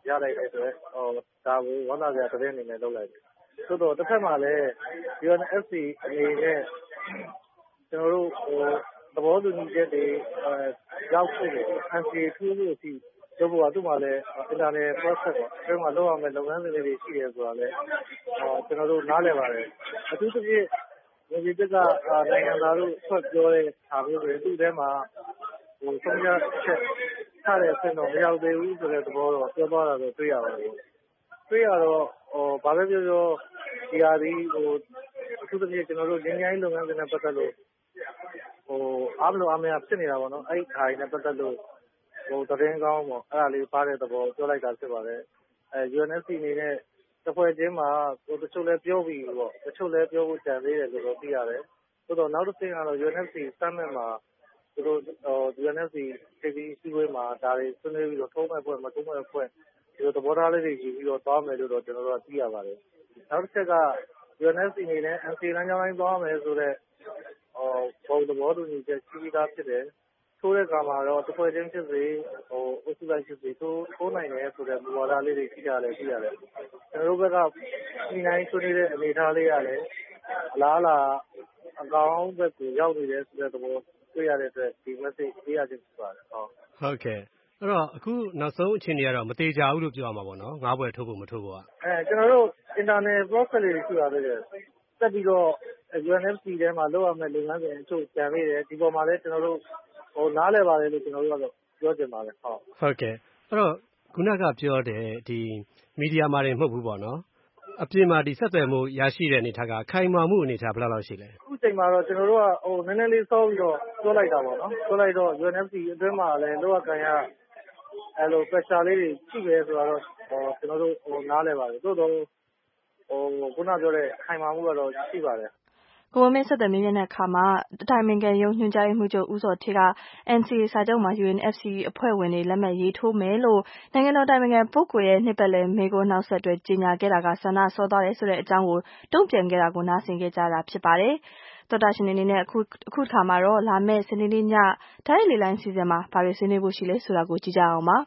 ရလိုက်တဲ့အတွက်ဟိုဒါကိုဝမ်းသာစရာသတင်းအနေနဲ့လုပ်လိုက်တယ်သို့တော့တစ်ဖက်မှာလည်း ယူ အန် အက်ဖ် စီ အနေနဲ့ကျွန်တော်တို့ဟိုသဘောတူညီချက်တွေရောက်ဖို့ အန် စီ အေ ထိုးဖို့အထိလုပ်ဖို့ကသူ့မှာလည်း internal process ပေါ့အဲမှာလုပ်ရမယ့်လုပ်ငန်းစဉ်တွေရှိတယ်ဆိုတာလည်းကျွန်တော်တို့နားလည်ပါတယ်အထူးသဖြင့်ဒီတက်ကနိုင်ငံသားတို့ဆက်ပြောတဲ့ဟာမျိုးတွေသူ့ထဲမှာဟိုဆုံးဖြတ်ချက်ချတဲ့အဆင့်တော့မရောက်သေးဘူးဆိုတဲ့သဘောတော့ပြောသွားတာတော့တွေ့ရပါတယ်တွေ့ရတော့ဟိုဘာပဲပြောပြောဒီဟာဒီဟိုအထူးသဖြင့်ကျွန်တော်တို့ငင်းငိုင်းလုပ်ငန်းတွေနဲ့ပတ်သက်လို့ဟိုအားမလို့အားမရဖြစ်နေတာပေါ့နော်အဲ့ဒီခါရနဲ့ပတ်သက်လို့ဟိုတရင်ကောင်းပေါ့အဲ့ဒါလေးပါတဲ့သဘောပြောလိုက်တာဖြစ်ပါတယ်အဲ ယူ အန် အက်ဖ် စီ အနေနဲ့တစ်ဖွဲ့ချင်းမှာဟိုတချို့လည်းပြောပြီးပေါ့တချို့လည်းပြောဖို့ကြံသေးတယ်လို့တော့သိရတယ်သို့တော့နောက်တစ်ဆင့်ကတော့ ယူ အန် အက်ဖ် စီ summit မှာသူတို့ဟို ယူ အန် အက်ဖ် စီ ထိပ်သီးစည်းဝေးမှာဒါတွေဆွေးနွေးပြီးတော့ထုံးမဲ့ဖွဲ့မထုံးမဲ့ဖွဲ့ဒီလိုသဘောထားလေးတွေယူပြီးတော့သွားမယ်လို့တော့ကျွန်တော်တို့သိရပါတယ်နောက်တစ်ချက်က ယူ အန် အက်ဖ် စီ အနေနဲ့ အန် စီ အေ လမ်းကြောင်းတိုင်းသွားမယ်ဆိုတော့ဟိုဘုံသဘောတူညီချက်ရှိပြီးသားဖြစ်တယ်ထိုးတဲ့ကမှာတော့တစ်ဖွဲ့ချင်းဖြစ်စေဟိုအစုလိုက်ဖြစ်စေထိုးထိုးနိုင်တယ်ဆိုတဲ့မူဝါဒလေးတွေရှိကြတယ်ရှိရတယ်ကျွန်တော်တို့ဘက်ကဒီနိုင်ဆွေးနွေးတဲ့အနေအထားလေးရတယ်အလားအလာအကောင်းဘက်ကိုရောက်နေတယ်ဆိုတဲ့သဘောတွေ့ရတဲ့အတွက်ဒီ message ပေးရခြင်းဖြစ်ပါတယ်ဟုတ်ဟုတ်ကဲ့အဲ့တော့အခုနောက်ဆုံးအခြေအနေကတော့မသေးကြဘူးလို့ပြောရမှာပေါ့နော်ငါးဘွယ်ထုတ်ဖို့မထုတ်ဖို့ကအဲကျွန်တော်တို့ internal process လေးတွေရှိပါသေးတယ်တက်ပြီးတော့ ယူ အန် အက်ဖ် စီ ထဲမှာလုပ်ရမယ့်လုပ်ငန်းစဉ်အချို့ကြံနေတယ်ဒီပေါ်မှာလည်းကျွန်တော်တို့ဟိုနားလည်ပါတယ်လို့ကျွန်တော်တို့ကတော့ပြောချင်ပါတယ်ဟုတ်ဟုတ်ကဲ့အဲ့တော့ခုနကပြောတဲ့ဒီမီဒီယာမှာတွေမဟုတ်ဘူးပေါ့နော်အပြင်မှာဒီဆက်သွယ်မှုရရှိတဲ့အနေထားကခိုင်မာမှုအနေထားဘယ်လောက်လောက်ရှိလဲအခုချိန်မှာတော့ကျွန်တော်တို့ကဟိုနည်းနည်းလေးစောပြီးတော့ပြောလိုက်တာပေါ့နော်ပြောလိုက်တော့ ယူ အန် အက်ဖ် စီ အတွင်းမှာလည်းလောကကန်ရအဲ့လို pressure လေးတွေရှိတယ်ဆိုတော့ဟိုကျွန်တော်တို့ဟိုနားလည်ပါတယ်သို့တော့ဟိုခုနပြောတဲ့ခိုင်မာမှုကတော့ရှိပါတယ်ကိုဝင်းမင်းဆက်သွယ်မေးမြန်းတဲ့အခါမှာအတိုင်ပင်ခံရုံးညွှန်ကြားရေးမှူးချုပ်ဦးဇော်ဌေးက အန် စီ အေ စာချုပ်မှာ ယူ အန် အက်ဖ် စီ အဖွဲ့ဝင်တွေလက်မှတ်ရေးထိုးမယ်လို့နိုင်ငံတော်အတိုင်ပင်ခံပုဂ္ဂိုလ်ရဲ့နှစ်ပတ်လည်မိန့်ခွန်းနောက်ဆက်တွဲကြေညာခဲ့တာကဆန္ဒစောသွားတယ်ဆိုတဲ့အကြောင်းကိုတုံ့ပြန်ခဲ့တာကိုနားဆင်ခဲ့ကြတာဖြစ်ပါတယ်။သောတာရှင်အနေနဲ့အခုအခုခါမှာတော့လာမယ့်စနေနေ့ညတိုင်းလေလိုင်းစီစဉ်မှာဘာတွေဆွေးနွေးဖို့ရှိလဲဆိုတာကိုကြည့်ကြအောင်ပါ။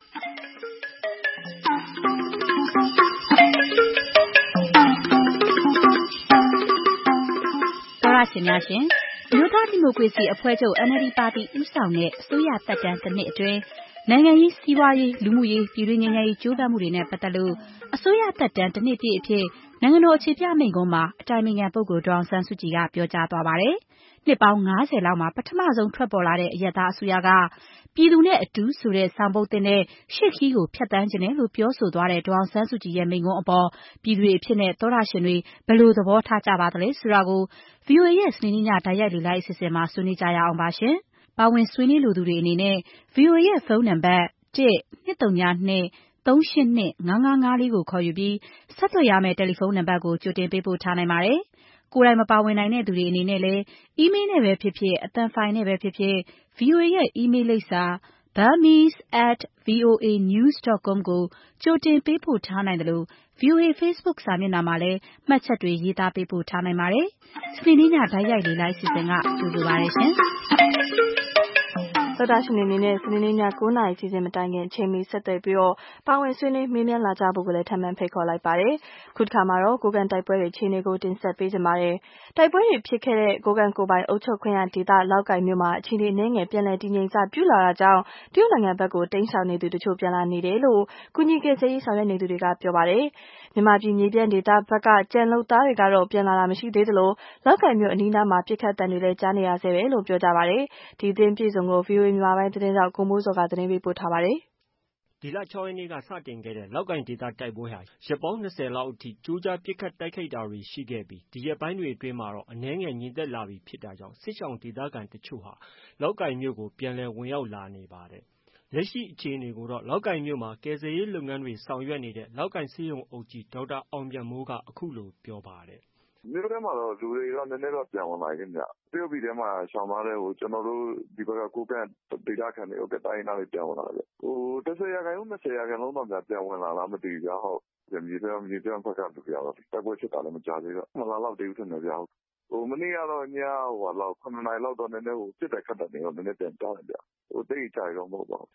ရှင်များရှင်မြို့သားဒီမိုကရေစီအဖွဲ့ချုပ် အန် အယ်လ် ဒီ ပါတီဦးဆောင်တဲ့အစိုးရသက်တမ်းတစ်နှစ်အတွင်းနိုင်ငံရေးစီးပွားရေးလူမှုရေးပြည်တွင်းငြိမ်းချမ်းရေးကြိုးပမ်းမှုတွေနဲ့ပတ်သက်လို့အစိုးရသက်တမ်းတစ်နှစ်ပြည့်အဖြစ်နိုင်ငံတော်အခြေပြမိန့်ခွန်းမှာအတိုင်ပင်ခံပုဂ္ဂိုလ်ဒေါ်အောင်ဆန်းစုကြည်ကပြောကြားသွားပါတယ်။နှစ်ပေါင်းငါးဆယ်လောက်မှာပထမဆုံးထွက်ပေါ်လာတဲ့အရပ်သားအစိုးရကပြည်သူနဲ့အတူဆိုတဲ့ဆောင်ပုဒ်သစ်နဲ့ရှေ့ခီးကိုဖျက်ဆီးခြင်းနဲ့လို့ပြောဆိုသွားတဲ့ဒေါ်အောင်ဆန်းစုကြည်ရဲ့မိန့်ခွန်းအပေါ်ပြည်သူတွေအဖြစ်နဲ့သောတာရှင်တွေဘယ်လိုသဘောထားကြပါသလဲဆိုတာကို ဗွီအိုအေ ရဲ့စနေနေ့ညတိုက်ရိုက်လေလိုက်အစီအစဉ်မှာဆွေးနွေးကြရအောင်ပါရှင်။ပါဝင်ဆွေးနွေးလိုသူတွေအနေနဲ့ ဗွီအိုအေ ရဲ့ဖုန်းနံပါတ်တစ် ၂၀၂ သုံးရှစ်၂ ၅၅၅လေးကိုခေါ်ယူပြီးဆက်သွယ်ရမယ့်တယ်လီဖုန်းနံပါတ်ကိုကြိုတင်ပေးပို့ထားနိုင်ပါတယ်။ကိုယ်တိုင်မပါဝင်နိုင်တဲ့သူတွေအနေနဲ့လည်းအီးမေးလ်နဲ့ပဲဖြစ်ဖြစ်အသံဖိုင်နဲ့ပဲဖြစ်ဖြစ် ဗွီအိုအေ ရဲ့အီးမေးလ်လိပ်စာ burmese at voa news dot com ကိုကြိုတင်ပေးပို့ထားနိုင်တယ်လို့ ဗွီအိုအေ Facebook စာမျက်နှာမှာလည်းမှတ်ချက်တွေရေးသားပေးပို့ထားနိုင်ပါတယ်။စနေနေ့ညတိုက်ရိုက်လေလိုက်အစီအစဉ်ကကြိုဆိုပါရရှင်။သောတာရှင်အနေနဲ့စနေနေ့ညကိုးနာရီစီစဉ်မတိုင်ခင်အချိန်မီဆက်သွယ်ပြီးတော့ပါဝင်ဆွေးနွေးမေးမြန်းလာကြဖို့ကိုလည်းထပ်မံဖိတ်ခေါ်လိုက်ပါတယ်။ခုတစ်ခါမှာတော့ကိုကန်တိုက်ပွဲတွေခြေနေကိုတင်ဆက်ပေးကြပါမယ်။တိုက်ပွဲတွေဖြစ်ခဲ့တဲ့ကိုကန်ကိုပိုင်အုပ်ချုပ်ခွင့်ရဒေသလောက်ကိုင်မြို့မှာအခြေအနေငယ်ပြန်လည်တည်ငြိမ်စပြုလာတာကြောင့်တရုတ်နိုင်ငံဘက်ကိုတိမ်းရှောင်နေသူတချို့ပြန်လာနေတယ်လို့ကုညီကယ်ဆယ်ရေးဆောင်ရွက်နေသူတွေကပြောပါတယ်။မြန်မာပြည်မြေပြန့်ဒေသဘက်ကကြံလုံသားတွေကတော့ပြန်လာတာမရှိသေးသလိုလောက်ကိုင်မြို့အနီးနားမှာပြစ်ခတ်တံတွေလည်းကြားနေရဆဲပဲလို့ပြောကြပါတယ်။ဒီသတင်းပြည်စုံကို ဗွီအိုအေ မြန်မာပိုင်းသတင်းထောက်ကိုမိုးစောကသတင်းပေးပို့ထားပါတယ်။ဒီလ၆ရက်နေ့ကစတင်ခဲ့တဲ့လောက်ကိုင်ဒေသတိုက်ပွဲဟာရက်ပေါင်း၂၀လောက်အထိကြိုးကြားပစ်ခတ်တိုက်ခိုက်တာတွေရှိခဲ့ပြီးဒီရက်ပိုင်းတွေအတွင်းမှာတော့အနည်းငယ်ငြိမ်သက်လာပြီဖြစ်တာကြောင့်စစ်ရှောင်ဒေသခံတချို့ဟာလောက်ကိုင်မြို့ကိုပြန်လည်ဝင်ရောက်လာနေပါတယ်။လက်ရှိအခြေအနေကိုတော့လောက်ကိုင်မြို့မှာကယ်ဆယ်ရေးလုပ်ငန်းတွေဆောင်ရွက်နေတဲ့လောက်ကိုင်ဆေးရုံအုပ်ကြီးဒေါက်တာအောင်မြတ်မိုးကအခုလိုပြောပါတယ်။မြို့ထဲမှာတော့လူတွေတော့နည်းနည်းတော့ပြန်ဝင်လာခင်ဗျ။တရုတ်ပြည်ထဲမှာရှောင်ထားတဲ့ဟိုကျွန်တော်တို့ဒီဘက်ကကိုကန့်ဒေသခံတွေဟုတ်ကဲ့တိုင်းသားတွေပြန်ဝင်လာတယ်။ဟိုတစ်ဆယ်ရာခိုင်နှုန်း၂၀ရာခိုင်နှုန်းတော့ပြန်ဝင်လာလားမသိဘူးဗျာဟုတ်။မြေပြမြေပြဘက်ကလူတွေကတော့တိုက်ပွဲဖြစ်တာလည်းမကြသေးတော့မလာတော့သေးဘူးထင်တယ်ဗျာဟုတ်။ဟိုမနေ့ကတော့ညဟိုလောက်ခုနှစ်နာရီလောက်တော့နည်းနည်းဟိုစစ်တဲ့ခတ်တဲ့နေတော့နည်းနည်းပြန်တောင်းတယ်ဗျ။ဟိုတိတ်ကြိုက်တော့မဟုတ်ပါဘူး။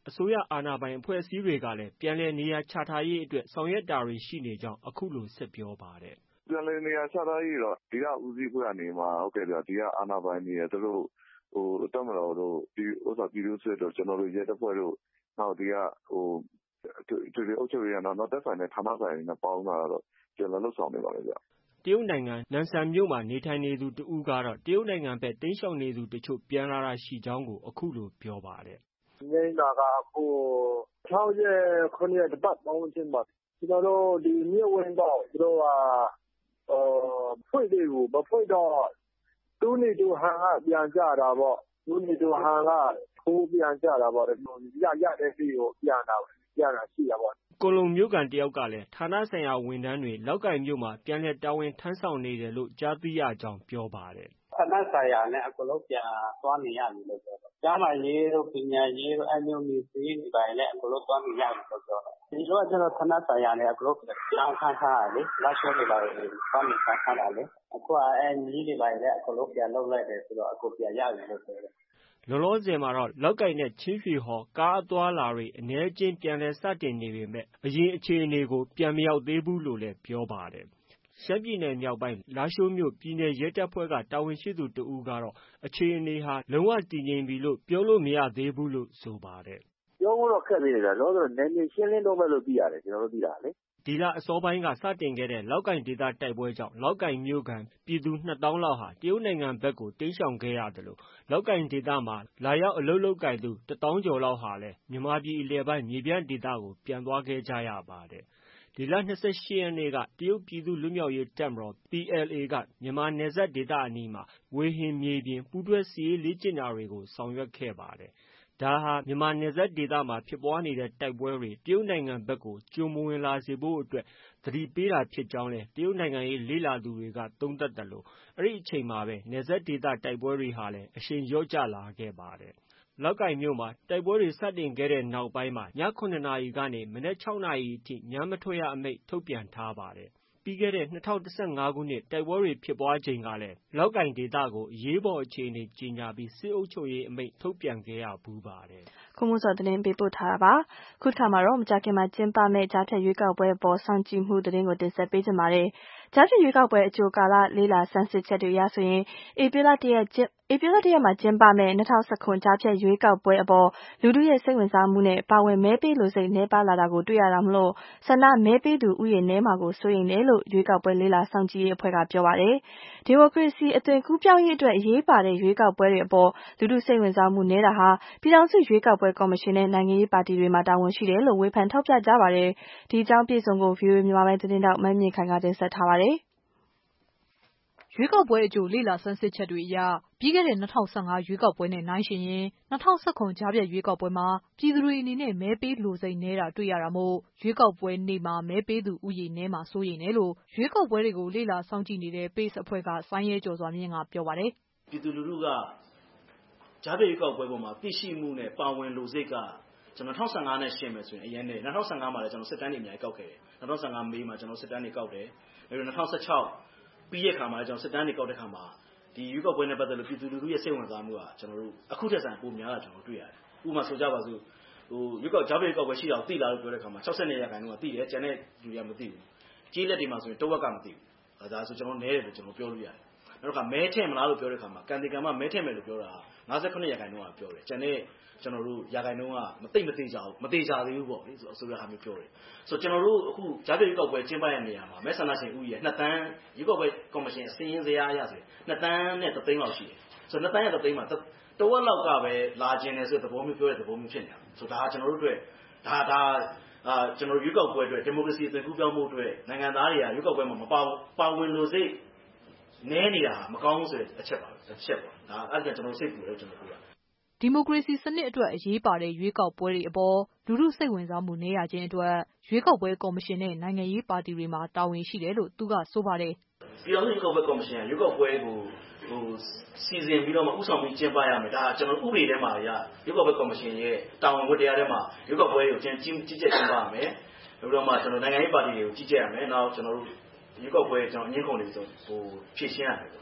အစိုးရအာဏာပိုင်အဖွဲ့အစည်းတွေကလည်းပြန်လည်နေရာချထားရေးအတွက်ဆောင်ရွက်တာတွေရှိနေကြောင်းအခုလိုဆက်ပြောပါတယ်။ပြန်လည်နေရာချထားရေးတော့ဒီကဦးစီးဖွဲ့ကနေမှာဟုတ်ကဲ့ဗျာဒီကအာဏာပိုင်တွေရသူတို့ဟိုတက်မတော်တို့ဒီဥစ္စာပြည်သူ့စစ်တို့ကျွန်တော်တို့ရဲတပ်ဖွဲ့တို့နောက်ဒီကဟိုသူတွေအုပ်ချုပ်ရေးကတော့နောက်သက်ဆိုင်တဲ့ဌာနဆိုင်တွေနဲ့ပေါင်းတာတော့ကျွန်တော်လှုပ်ဆောင်နေပါလေဗျာတရုတ်နိုင်ငံနန်ဆန်မြို့မှာနေထိုင်နေသူတဦးကတော့တရုတ်နိုင်ငံဘက်တိမ်းရှောင်နေသူတချို့ပြန်လာတာရှိကြောင်းကိုအခုလိုပြောပါတယ်။ငိမ့်တာကအခု၆ရက်ခုနှစ်ရက်တပတ်ပေါင်းချင်းပါကျွန်တော်တို့ဒီမြို့ဝင်တော့သူတို့ကအော်ဖွင့်တယ်ကိုမဖွင့်တော့သူနေသူဟန်ကပြန်ကြတာပေါ့သူနေသူဟန်ကခိုးပြန်ကြတာပေါ့ရရတဲ့စီကိုပြန်တာပြန်တာရှိတာပေါ့ကိုလုံမြို့ကန်တယောက်ကလည်းဌာနဆိုင်ရာဝန်ထမ်းတွေလောက်ကိုင်မြို့မှာပြန်လည်တာဝန်ထမ်းဆောင်နေတယ်လို့ကြားသိရကြောင်းပြောပါတယ်ဌာနဆိုင်ရာနဲ့အကုန်လုံးပြန်သွားနေရတယ်လို့ပြောတယ်။ကြားမှရေးတို့ပညာရေးတို့အမျိုးမျိုးစီးနေပါလေအကုန်လုံးသွားနေရတယ်လို့ပြောတယ်။ဒီလိုကျတော့ဌာနဆိုင်ရာနဲ့အကုန်လုံးပြန်ခန်းထားတယ်။လက်ရှိနေပါလေသွားနေခန်းထားတာလေ။အခုအဲကြီးနေပါလေအကုန်လုံးပြန်လုပ်လိုက်တယ်ဆိုတော့အခုပြန်ရတယ်လို့ပြောတယ်။လောလောဆယ်မှာတော့လောက်ကိုင်နဲ့ချင်းရွှေဟော်ကားအသွားလာတွေအ ਨੇ ချင်းပြန်လည်စတင်နေပေမဲ့အရင်အခြေအနေကိုပြန်မရောက်သေးဘူးလို့လည်းပြောပါတယ်။ရှမ်းပြည်နယ်မြောက်ပိုင်းလားရှိုးမြို့ပြည်နယ်ရဲတပ်ဖွဲ့ကတာဝန်ရှိသူတဦးကတော့အခြေအနေဟာလုံးဝတည်ငြိမ်ပြီလို့ပြောလို့မရသေးဘူးလို့ဆိုပါတယ်။ပြောဖို့တော့ခက်သေးတယ်ဗျာ။လောလောဆယ်နယ်မြေရှင်းလင်းတော့မဲ့လို့သိရတယ်ကျွန်တော်တို့သိတာလေ။ဒီလအစောပိုင်းကစတင်ခဲ့တဲ့လောက်ကိုင်ဒေသတိုက်ပွဲကြောင့်လောက်ကိုင်မြို့ခံပြည်သူနှစ်သောင်းလောက်ဟာတရုတ်နိုင်ငံဘက်ကိုတိမ်းရှောင်ခဲ့ရတယ်လို့လောက်ကိုင်ဒေသမှာလာရောက်အလုပ်လုပ်ကိုင်သူတစ်သောင်းကျော်လောက်ဟာလည်းမြန်မာပြည်အလယ်ပိုင်းမြေပြန့်ဒေသကိုပြန်သွားခဲ့ကြရပါတယ်။ဒီလ၂၈ရက်နေ့ကတရုတ်ပြည်သူ့လွတ်မြောက်ရေးတပ်မတော် P L A ကမြန်မာနယ်စပ်ဒေသအနီးမှာဝေဟင်မြေပြင်ပူးတွဲစစ်ရေးလေ့ကျင့်တာတွေကိုဆောင်ရွက်ခဲ့ပါတယ်။ဒါဟာမြန်မာနယ်စပ်ဒေသမှာဖြစ်ပွားနေတဲ့တိုက်ပွဲတွေတရုတ်နိုင်ငံဘက်ကိုကျိုးမဝင်လာစေဖို့အတွက်သတိပေးတာဖြစ်ကြောင်းလည်းတရုတ်နိုင်ငံရေးလေ့လာသူတွေကသုံးသပ်တယ်လို့အဲ့ဒီအချိန်မှာပဲနယ်စပ်ဒေသတိုက်ပွဲတွေဟာလည်းအရှိန်လျော့ကျလာခဲ့ပါတယ်။လောက်ကိုင်မြို့မှာတိုက်ပွဲတွေစတင်ခဲ့တဲ့နောက်ပိုင်းမှာည၇နာရီကနေမနက်၆နာရီအထိညမထွက်ရအမိန့်ထုတ်ပြန်ထားပါတယ်။ပြီးခဲ့တဲ့၂၀၁၅ခုနှစ်တိုက်ပွဲတွေဖြစ်ပွားချိန်ကလည်းလောက်ကိုင်ဒေသကိုအရေးပေါ်အခြေအနေကြေညာပြီးစစ်အုပ်ချုပ်ရေးအမိန့်ထုတ်ပြန်ခဲ့ရဘူးပါတယ်။ကိုမိုးစောသတင်းပေးပို့ထားတာပါ။ခုတစ်ခါမှာတော့မကြာခင်မှာကျင်းပမယ့်ကြားဖြတ်ရွေးကောက်ပွဲပေါ်စောင့်ကြည့်မှုသတင်းကိုတင်ဆက်ပေးချင်ပါတယ်။ကြားဖြတ်ရွေးကောက်ပွဲအကြိုကာလလေးလာဆန်းစစ်ချက်တွေအရဆိုရင်ဧပြီလတရက်ဧပြီလတရက်မှာကျင်းပမယ့်၂၀၁၇ကြားဖြတ်ရွေးကောက်ပွဲအပေါ်လူထုရဲ့စိတ်ဝင်စားမှုနဲ့ပါဝင်မဲပေးလိုစိတ်နှဲပါလာတာကိုတွေ့ရတာမို့လို့ဆန္ဒမဲပေးသူဥယျာဉ်နှဲမှာကိုစိုးရိမ်တယ်လို့ရွေးကောက်ပွဲလေးလာစောင့်ကြည့်ရေးအဖွဲ့ကပြောပါတယ်။ဒီမိုကရေစီအသွင်ကူးပြောင်းရေးအတွက်အရေးပါတဲ့ရွေးကောက်ပွဲတွေအပေါ်လူထုစိတ်ဝင်စားမှုနည်းတာဟာပြည်ထောင်စုရွေးကောက်ပွဲကော်မရှင်နဲ့နိုင်ငံရေးပါတီတွေမှာတာဝန်ရှိတယ်လို့ဝေဖန်ထောက်ပြကြပါတယ်။ဒီအကြောင်းပြည်စုံကို ဗွီအိုအေ မြန်မာပိုင်းသတင်းထောက်မမြင့်ခိုင်ကတင်ဆက်ထားပါတယ်။ရွေးကောက်ပွဲအကြိုလေ့လာဆန်းစစ်ချက်တွေအရပြီးခဲ့တဲ့၂၀၁၅ရွေးကောက်ပွဲနဲ့နှိုင်းယှဉ်ရင်၂၀၁၇ကြားဖြတ်ရွေးကောက်ပွဲမှာပြည်သူတွေအနေနဲ့မဲပေးလိုစိတ်နည်းတာတွေ့ရတာမို့ရွေးကောက်ပွဲနေ့မှာမဲပေးသူဥယျာဉ်နည်းမှာစိုးရိမ်တယ်လို့ရွေးကောက်ပွဲတွေကိုလေ့လာစောင့်ကြည့်နေတဲ့ Pace အဖွဲ့ကစိုင်းရဲကျော်စွာမြင့်ကပြောပါတယ်။ပြည်သူလူထုကကြားဖြတ်ရွေးကောက်ပွဲပေါ်မှာသိရှိမှုနဲ့ပါဝင်လိုစိတ်ကကျွန်တော်၂၀၁၅နဲ့ရှင်းမယ်ဆိုရင်အရင်နဲ့၂၀၁၅မှာလည်းကျွန်တော်စစ်တမ်းတွေအများကြီးကောက်ခဲ့တယ်။၂၀၁၅မေးမှာကျွန်တော်စစ်တမ်းတွေကောက်တယ်။ပြီးတော့၂၀၁၆ပြီးရခါမှာကျွန်တော်စစ်တမ်းတွေကောက်တဲ့ခါမှာဒီရွေးကောက်ပွဲနဲ့ပတ်သက်လို့ပြည်သူလူထုရဲ့စိတ်ဝင်စားမှုကကျွန်တော်တို့အခုထက်ဆိုင်ပိုများတာကျွန်တော်တွေ့ရတယ်။ဥပမာဆိုကြပါစို့ဟိုရွေးကောက်ကြားဖြတ်ရွေးကောက်ပွဲရှိတာကိုသိလာလို့ပြောတဲ့ခါမှာ၆၂ရာခိုင်နှုန်းကသိတယ်ကျန်တဲ့လူတွေကမသိဘူး။ကြေးလက်တွေမှာဆိုရင်တဝက်ကမသိဘူး။ဒါဆိုကျွန်တော်နည်းတယ်လို့ကျွန်တော်ပြောလို့ရတယ်။နောက်တစ်ခါမဲထည့်မလားလို့ပြောတဲ့ခါမှာကန်ဒီကံမမဲထည့်မယ်လို့ပြောတာ၅၉ရာခိုင်နှုန်းကပြောတယ်။ကျန်တဲ့ကျွန်တော်တို့ရာခိုင်နှုန်းကမသိမသေးကြဘူးမသေးကြသေးဘူးပေါ့လေဆိုတော့ဆိုရဟာမျိုးပြောတယ်ဆိုတော့ကျွန်တော်တို့အခုကြားဖြတ်ရွေးကောက်ပွဲကျင်းပရတဲ့နေရာမှာမဲဆန္ဒရှင်ဥယျာဉ်နှစ်တန်းရွေးကောက်ပွဲကော်မရှင်အစည်းအဝေးဇယားအရဆိုနှစ်တန်းနဲ့တစ်သိန်းလောက်ရှိတယ်ဆိုတော့နှစ်တန်းနဲ့တစ်သိန်းမှာတဝက်လောက်ကပဲလာကျင်တယ်ဆိုတဲ့သဘောမျိုးပြောတဲ့သဘောမျိုးဖြစ်နေတာဆိုတော့ဒါကကျွန်တော်တို့အတွက်ဒါဒါအာကျွန်တော်ရွေးကောက်ပွဲအတွက်ဒီမိုကရေစီအသွင်ကူးပြောင်းမှုအတွက်နိုင်ငံသားတွေကရွေးကောက်ပွဲမှာမပါပါဝင်လို့စိတ်နည်းနေတာမကောင်းဘူးဆိုတဲ့အချက်ပါတစ်ချက်ပေါ့ဒါအဲ့ဒါကျွန်တော်စိတ်ပူတယ်ကျွန်တော်ပြောတာဒီမိုကရေစီစနစ်အတွက်အရေးပါတဲ့ရွေးကောက်ပွဲတွေအပေါ်လူထုစိတ်ဝင်စားမှုနည်းရခြင်းအတွက်ရွေးကောက်ပွဲကော်မရှင်နဲ့နိုင်ငံရေးပါတီတွေမှာတာဝန်ရှိတယ်လို့သူကဆိုပါတယ်။ပြည်ထောင်စုရွေးကောက်ပွဲကော်မရှင်ကရွေးကောက်ပွဲကိုဟိုစီစဉ်ပြီးတော့မှဥဆောင်ပြီးကျင်းပရမယ်ဒါကျွန်တော်ဥပဒေထဲမှာရရွေးကောက်ပွဲကော်မရှင်ရဲ့တာဝန်ဝတ္တရားထဲမှာရွေးကောက်ပွဲကိုကျင်းကြီးကြီးကျယ်ကျင်းပရမယ်။ပြီးတော့မှကျွန်တော်နိုင်ငံရေးပါတီတွေကိုကြီးကြပ်ရမယ်။နောက်ကျွန်တော်တို့ရွေးကောက်ပွဲကျွန်တော်အငင်းခုန်တွေဆိုဟိုဖြည့်ရှင်းရမယ်ပေါ့။ဒ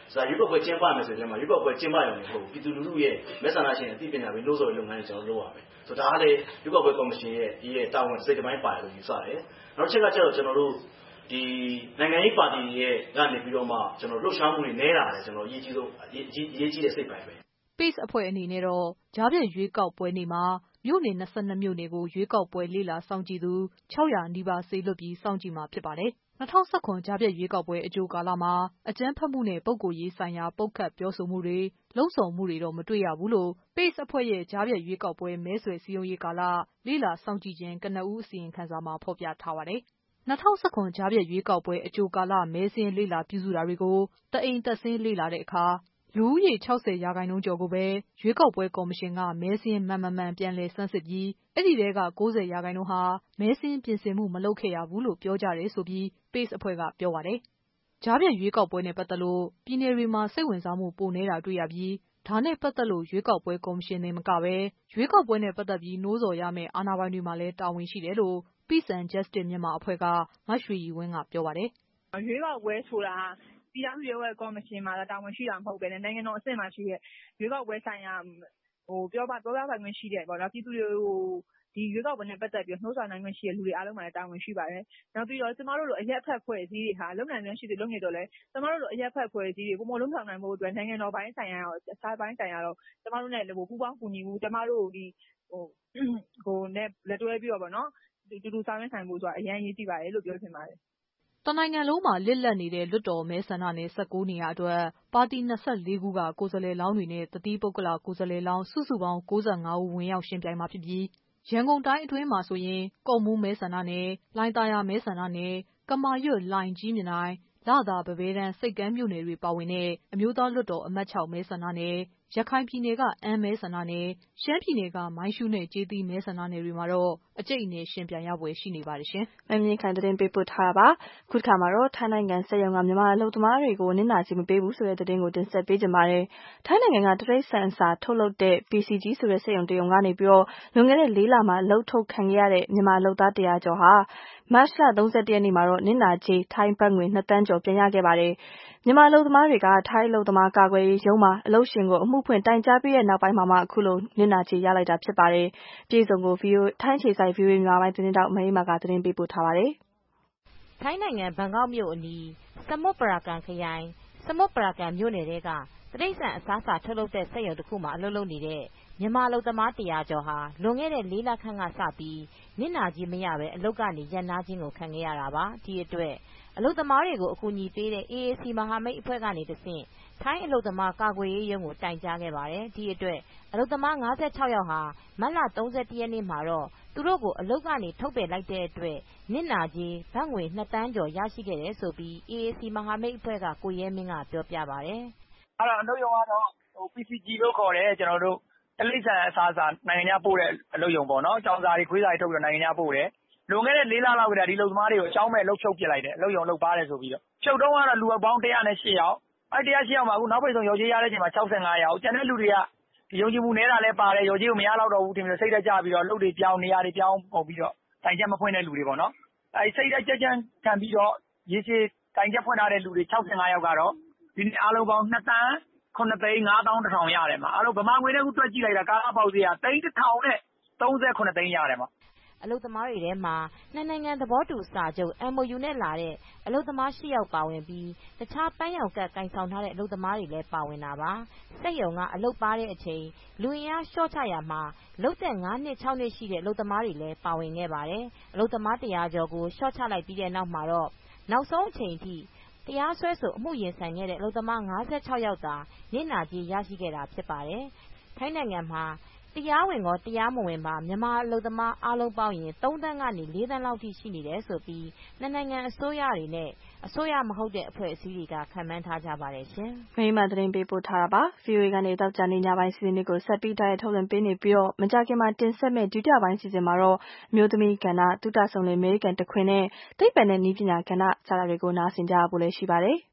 ဆိုတာရွေးကောက်ပွဲကျင်းပမယ်ဆိုရင်လည်းရွေးကောက်ပွဲကျင်းပရုံနဲ့မဟုတ်ဘူးပြည်သူလူထုရဲ့မဲဆန္ဒရှင်အသိပညာပေးလို့ဆိုတဲ့လုပ်ငန်းတွေကျွန်တော်လုပ်ရမယ်ဆိုတော့ဒါကလည်းရွေးကောက်ပွဲကော်မရှင်ရဲ့ရဲ့တာဝန်စိတ်တိုင်းပါတယ်လို့ယူဆတယ်နောက်တစ်ချက်ကကျတော့ကျွန်တော်တို့ဒီနိုင်ငံရေးပါတီရဲ့ကနေပြီးတော့မှကျွန်တော်လှုပ်ရှားမှုတွေနည်းတာလည်းကျွန်တော်အရေးကြီးဆုံးအရေးကြီးတဲ့စိတ်ပိုင်းပဲ Pace အဖွဲ့အနေနဲ့တော့ကြားဖြတ်ရွေးကောက်ပွဲနေ့မှာမြို့နယ်၂၂မြို့နယ်ကိုရွေးကောက်ပွဲလေ့လာစောင့်ကြည့်သူ၆၀၀နီးပါးစေလွှတ်ပြီးစောင့်ကြည့်မှာဖြစ်ပါတယ်။၂၀၁၇ကြားဖြတ်ရွေးကောက်ပွဲအကြိုကာလမှာအကြမ်းဖက်မှုနဲ့ပုဂ္ဂိုလ်ရေးဆိုင်ရာပုတ်ခတ်ပြောဆိုမှုတွေလှုံ့ဆော်မှုတွေတော့မတွေ့ရဘူးလို့ Pace အဖွဲ့ရဲ့ကြားဖြတ်ရွေးကောက်ပွဲမဲဆွယ်စည်းရုံးရေးကာလလေ့လာစောင့်ကြည့်ခြင်းကနဦးအစီရင်ခံစာမှာဖော်ပြထားပါတယ်။၂၀၁၇ကြားဖြတ်ရွေးကောက်ပွဲအကြိုကာလမဲစင်းလေ့လာပြုစုတာတွေကိုတအိမ်တက်ဆင်းလေ့လာတဲ့အခါလူဦးရေ၆၀ရာခိုင်နှုန်းကျော်ကိုပဲရွေးကောက်ပွဲကော်မရှင်ကမဲစင်းမှန်မှန်မှန်ပြန်လည်ဆန်းစစ်ပြီးအဲ့ဒီတဲက၉၀ရာခိုင်နှုန်းဟာမဲစင်းပြင်ဆင်မှုမလုပ်ခဲ့ရဘူးလို့ပြောကြတယ်ဆိုပြီး Pace အဖွဲ့ကပြောပါတယ်။ကြားဖြတ်ရွေးကောက်ပွဲနဲ့ပတ်သက်လို့ပြည်နယ်တွေမှာစိတ်ဝင်စားမှုပိုနေတာတွေ့ရပြီးဒါနဲ့ပတ်သက်လို့ရွေးကောက်ပွဲကော်မရှင်တွေမကပဲရွေးကောက်ပွဲနဲ့ပတ်သက်ပြီးနှိုးဆော်ရမယ့်အာဏာပိုင်တွေမှာလည်းတာဝန်ရှိတယ်လို့ Peace and Justice မြန်မာအဖွဲ့ကမရွှေရီဝင်းကပြောပါတယ်။ရွေးကောက်ပွဲဆိုတာပြည်ထောင်စုရွေးကောက်ပွဲကော်မရှင်မှာတာဝန်ရှိတာမဟုတ်ပဲနဲ့နိုင်ငံတော်အဆင့်မှာရှိတဲ့ရွေးကောက်ပွဲဆိုင်ရာဟိုပြောပါပြောပြပိုင်ခွင့်ရှိတဲ့ပေါ့နော်ပြည်သူတွေကိုဒီရွေးကောက်ပွဲနဲ့ပတ်သက်ပြီးနှိုးဆော်နိုင်ခွင့်ရှိတဲ့လူတွေအားလုံးမှာလည်းတာဝန်ရှိပါတယ်။နောက်ပြီးတော့ကျမတို့လိုအရက်ဖက်ဖွဲ့စည်းတွေဟာလုံနိုင်ခွင့်ရှိတဲ့လုံနေတော့လဲကျမတို့လိုအရက်ဖက်ဖွဲ့စည်းတွေပုံမလုံးဆောင်နိုင်ဖို့အတွက်နိုင်ငံတော်ပိုင်းဆိုင်ရာရောအခြားပိုင်းဆိုင်ရာတော့ကျမတို့နဲ့ဟိုပူးပေါင်းကူညီမှုကျမတို့ဒီဟိုဟိုနဲ့လက်တွဲပြီးတော့ပေါ့နော်တူတူဆောင်ရွက်နိုင်ဖို့ဆိုတာအရင်ရေးကြည့်ပါတယ်လို့ပြောချင်ပါတယ်။တနိုင်ငံလုံးမှာလစ်လက်နေတဲ့လွတ်တော်မဲဆန္ဒနယ်၁၉နေရာအတွက်ပါတီ၂၄ခုကကိုယ်စားလှယ်လောင်းတွေနဲ့တတိပုဂ္ဂလကိုယ်စားလှယ်လောင်းစုစုပေါင်း၉၅ဦးဝင်ရောက်ရှင်ပြိုင်မှာဖြစ်ပြီးရန်ကုန်တိုင်းအတွင်းမှာဆိုရင်ကော့မှူးမဲဆန္ဒနယ်၊လိုင်သာယာမဲဆန္ဒနယ်၊ကမာရွတ်လိုင်ကြီးမြနိုင်၊လသာပပဲတန်းစိတ်ကမ်းမြို့နယ်တွေပါဝင်တဲ့အမျိုးသားလွတ်တော်အမှတ်၆မဲဆန္ဒနယ်၊ရခိုင်ပြည်နယ်ကအမ်းမဲဆန္ဒနယ်၊ရှမ်းပြည်နယ်ကမိုင်းရှူးနဲ့ကျေးသီးမဲဆန္ဒနယ်တွေမှာတော့အကျိတ်အနယ်ရှင်ပြိုင်ရပွဲရှိနေပါတယ်ရှင်။မမြင့်ခိုင်သတင်းပေးပို့ထားပါ။ခုတစ်ခါမှာတော့ထိုင်းနိုင်ငံစက်ရုံကမြန်မာအလုပ်သမားတွေကိုနစ်နာကြေးမပေးဘူးဆိုတဲ့သတင်းကိုတင်ဆက်ပေးကြပါမယ်။ထိုင်းနိုင်ငံကတရိတ်ဆန်စာထုတ်လုပ်တဲ့ P C G ဆိုတဲ့စက်ရုံတရုံကနေပြီးတော့လွန်ခဲ့တဲ့လေးလမှာအလုပ်ထုတ်ခံခဲ့ရတဲ့မြန်မာအလုပ်သားတရာကျော်ဟာမတ်လ၃၁ရက်နေ့မှာတော့နစ်နာကြေးထိုင်းဘတ်ငွေ၂သန်းကျော်ပြန်ရခဲ့ပါတယ်။မြန်မာအလုပ်သမားတွေကထိုင်းအလုပ်သမားကာကွယ်ရေးရုံးမှာအလုပ်ရှင်ကိုအမှုဖွင့်တိုင်ကြားပြီးတဲ့နောက်ပိုင်းမှာမှအခုလိုနစ်နာကြေးရလိုက်တာဖြစ်ပါတယ်။ပြည်စုံကို ထိုင်းအခြေစိုက် ဗွီအိုအေ မြန်မာပိုင်းသတင်းတောက်မအေးမာကသတင်းပေးပို့ထားပါတယ်။ထိုင်းနိုင်ငံဘန်ကောက်မြို့အနီးစမွတ်ပရာကန်ခရိုင်စမွတ်ပရာကန်မြို့နယ်တဲကတရိတ်ဆန်အစားအစာထုတ်လုပ်တဲ့စက်ရုံတစ်ခုမှာအလုပ်လုပ်နေတဲ့မြန်မာအလုပ်သမားတရာကျော်ဟာလွန်ခဲ့တဲ့လေးလခန့်ကစပြီးနစ်နာကြေးမရပဲအလုပ်ကနေရပ်နားခြင်းကိုခံခဲ့ရတာပါ။ဒီအတွက်အလုပ်သမားတွေကိုအကူအညီပေးတဲ့ အေအေစီ မဟာမိတ်အဖွဲ့ကနေတဆင့်ထိုင်းအလုပ်သမားကာကွယ်ရေးရုံးကိုတိုင်ကြားခဲ့ပါတယ်။ဒီအတွက်အလုပ်သမား၅၆ယောက်ဟာမတ်လ၃၁ရက်နေ့မှာတော့သူတို့ကိုအလုပ်ကနေထုတ်ပယ်လိုက်တဲ့အတွက်နစ်နာကြေးဘတ်ငွေ၂သန်းကျော်ရရှိခဲ့တယ်ဆိုပြီး အေအေစီ မဟာမိတ်အဖွဲ့ကကိုရဲမင်းကပြောပြပါတယ်။အဲ့တော့အလုပ်ရုံကတော့ဟို P C G လို့ခေါ်တယ်ကျွန်တော်တို့တလိပ်ဆန်အစားအစာနိုင်ငံခြားပို့တဲ့အလုပ်ရုံပေါ့နော်။ကြောင်စာတွေခွေးစာတွေထုတ်ပြီးနိုင်ငံခြားပို့တယ်။လွန်ခဲ့တဲ့လေးလလောက်ကတည်းကဒီအလုပ်သမားတွေကိုအကြောင်းမဲ့လှုပ်ဖြုတ်ပစ်လိုက်တယ်အလုပ်ရုံလှုပ်ပါတယ်ဆိုပြီးတော့ဖြုတ်တော့ကတော့လူပေါင်း၁၀၈ယောက်အဲ့၁၀၈ယောက်မှာအခုနောက်ပိတ်ဆုံးရော်ကြေးရတဲ့အချိန်မှာ၆၅ယောက်ကျန်တဲ့လူတွေကဒီယုံကြည်မှုနဲတာလည်းပါတယ်ရော်ကြေးကိုမရတော့ဘူးထင်ပြီးတော့စိတ်သက်ကြပြီးတော့လှုပ်တွေပြောင်းနေရာတွေပြောင်းပုံပြီးတော့တိုင်ချက်မဖွင့်တဲ့လူတွေပေါ့နော်အဲ့စိတ်သက်ကြကြခံပြီးတော့ရေရှည်တိုင်ချက်ဖွင့်ထားတဲ့လူတွေ၆၅ယောက်ကတော့ဒီနေ့အားလုံးပေါင်း၂သန်းခုနှစ်သိန်း၅သောင်းတစ်ထောင်ရတယ်မှာအားလုံးဗမာငွေနဲ့အခုတွက်ကြည့်လိုက်တာကားပေါက်စီကသိန်းတစ်ထောင်နဲ့၃၉သိန်းရတယ်မှာအလုပ်သမားတွေထဲမှာနှစ်နိုင်ငံသဘောတူစာချုပ် M O U နဲ့လာတဲ့အလုပ်သမား၈ယောက်ပါဝင်ပြီးတခြားပန်းရောင်ကတ်ကင်ဆောင်ထားတဲ့အလုပ်သမားတွေလည်းပါဝင်တာပါစက်ရုံကအလုပ်ပါတဲ့အချိန်လူအင်အားလျှော့ချရမှာလုပ်သက်၅နှစ်၆နှစ်ရှိတဲ့အလုပ်သမားတွေလည်းပါဝင်ခဲ့ပါတယ်အလုပ်သမားတရာကျော်ကိုလျှော့ချလိုက်ပြီးတဲ့နောက်မှာတော့နောက်ဆုံးအချိန်ထိတရားစွဲဆိုအမှုရင်ဆိုင်ခဲ့တဲ့အလုပ်သမား၅၆ယောက်သာနစ်နာကြေးရရှိခဲ့တာဖြစ်ပါတယ်ထိုင်းနိုင်ငံမှာတရားဝင်ကောတရားမဝင်ပါမြန်မာအလုပ်သမားအားလုံးပေါင်းရင်၃သန်းကနေ၄သန်းလောက်ထိရှိနေတယ်ဆိုပြီးနှစ်နိုင်ငံအစိုးရတွေနဲ့အစိုးရမဟုတ်တဲ့အဖွဲ့အစည်းတွေကခန့်မှန်းထားကြပါတယ်ရှင်။မိမသတင်းပေးပို့ထားတာပါ။ ဗွီအိုအေကနေတောက်ကြနေညပိုင်းစီစဉ်လေးကိုဆက်ပြီးတိုက်ရိုက်ထုတ်လွှင့်ပေးနေပြီးတော့မကြခင်မှာတင်ဆက်မဲ့ဒုတိယပိုင်းစီစဉ်မှာတော့မျိုးသမီးကဏ္ဍတုတဆုံလေအမေရိကန်တခွင်နဲ့သိပ္ပံနဲ့နည်းပညာကဏ္ဍစတာတွေကိုနားဆင်ကြရဖို့လည်းရှိပါတယ်။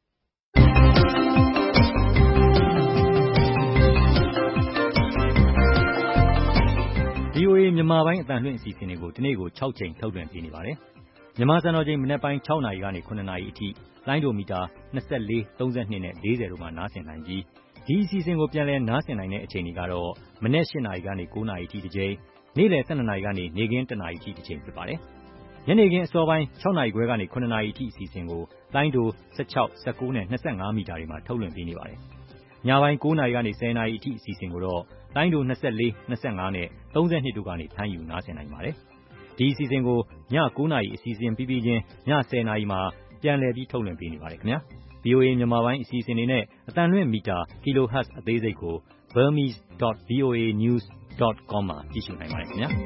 ဗွီအိုအေ မြန်မာပိုင်းအသံလွှင့်အစီအစဉ်တွေကိုဒီနေ့ကို၆ကြိမ်ထုတ်လွှင့်ပေးနေပါတယ်။မြန်မာစံတော်ချိန်မနက်ပိုင်း ၆ နာရီကနေ ၇ နာရီအထိလိုင်းဒိုမီတာ၂၄၊၃၂ နဲ့ ၄၀တို့မှာနားဆင်နိုင်ပြီးဒီအစီအစဉ်ကိုပြန်လည်နားဆင်နိုင်တဲ့အချိန်တွေကတော့မနက်၈နာရီကနေ၉နာရီအထိတစ်ကြိမ်နေ့လယ်၁၂နာရီကနေနေ့ခင်း၁နာရီအထိတစ်ကြိမ်ဖြစ်ပါတယ်။ညနေခင်းအစောပိုင်း၆နာရီခွဲကနေ၇နာရီအထိအစီအစဉ်ကိုလိုင်းဒို၁၆၊၁၉နဲ့၂၅မီတာတွေမှာထုတ်လွှင့်ပေးနေပါတယ်။ညပိုင်း၉နာရီကနေ၁၀နာရီအထိအစီအစဉ်ကိုတော့လိုင်းဒို၂၄၊၂၅နဲ့၃၂တို့ကနေဖမ်းယူနားဆင်နိုင်ပါတယ်။ဒီအစီအစဉ်ကိုည၉နာရီအစီအစဉ်ပြီးပြီးချင်းည၁၀နာရီမှာပြန်လည်ပြီးထုတ်လွှင့်ပေးနေပါတယ်ခင်ဗျာ။ဗွီအိုအေ မြန်မာပိုင်းအစီအစဉ်တွေနဲ့အသံလွှင့်မီတာ kilohertz အသေးစိတ်ကို burmese dot voa news dot com မှာကြည့်ရှုနိုင်ပါတယ်ခင်ဗျာ။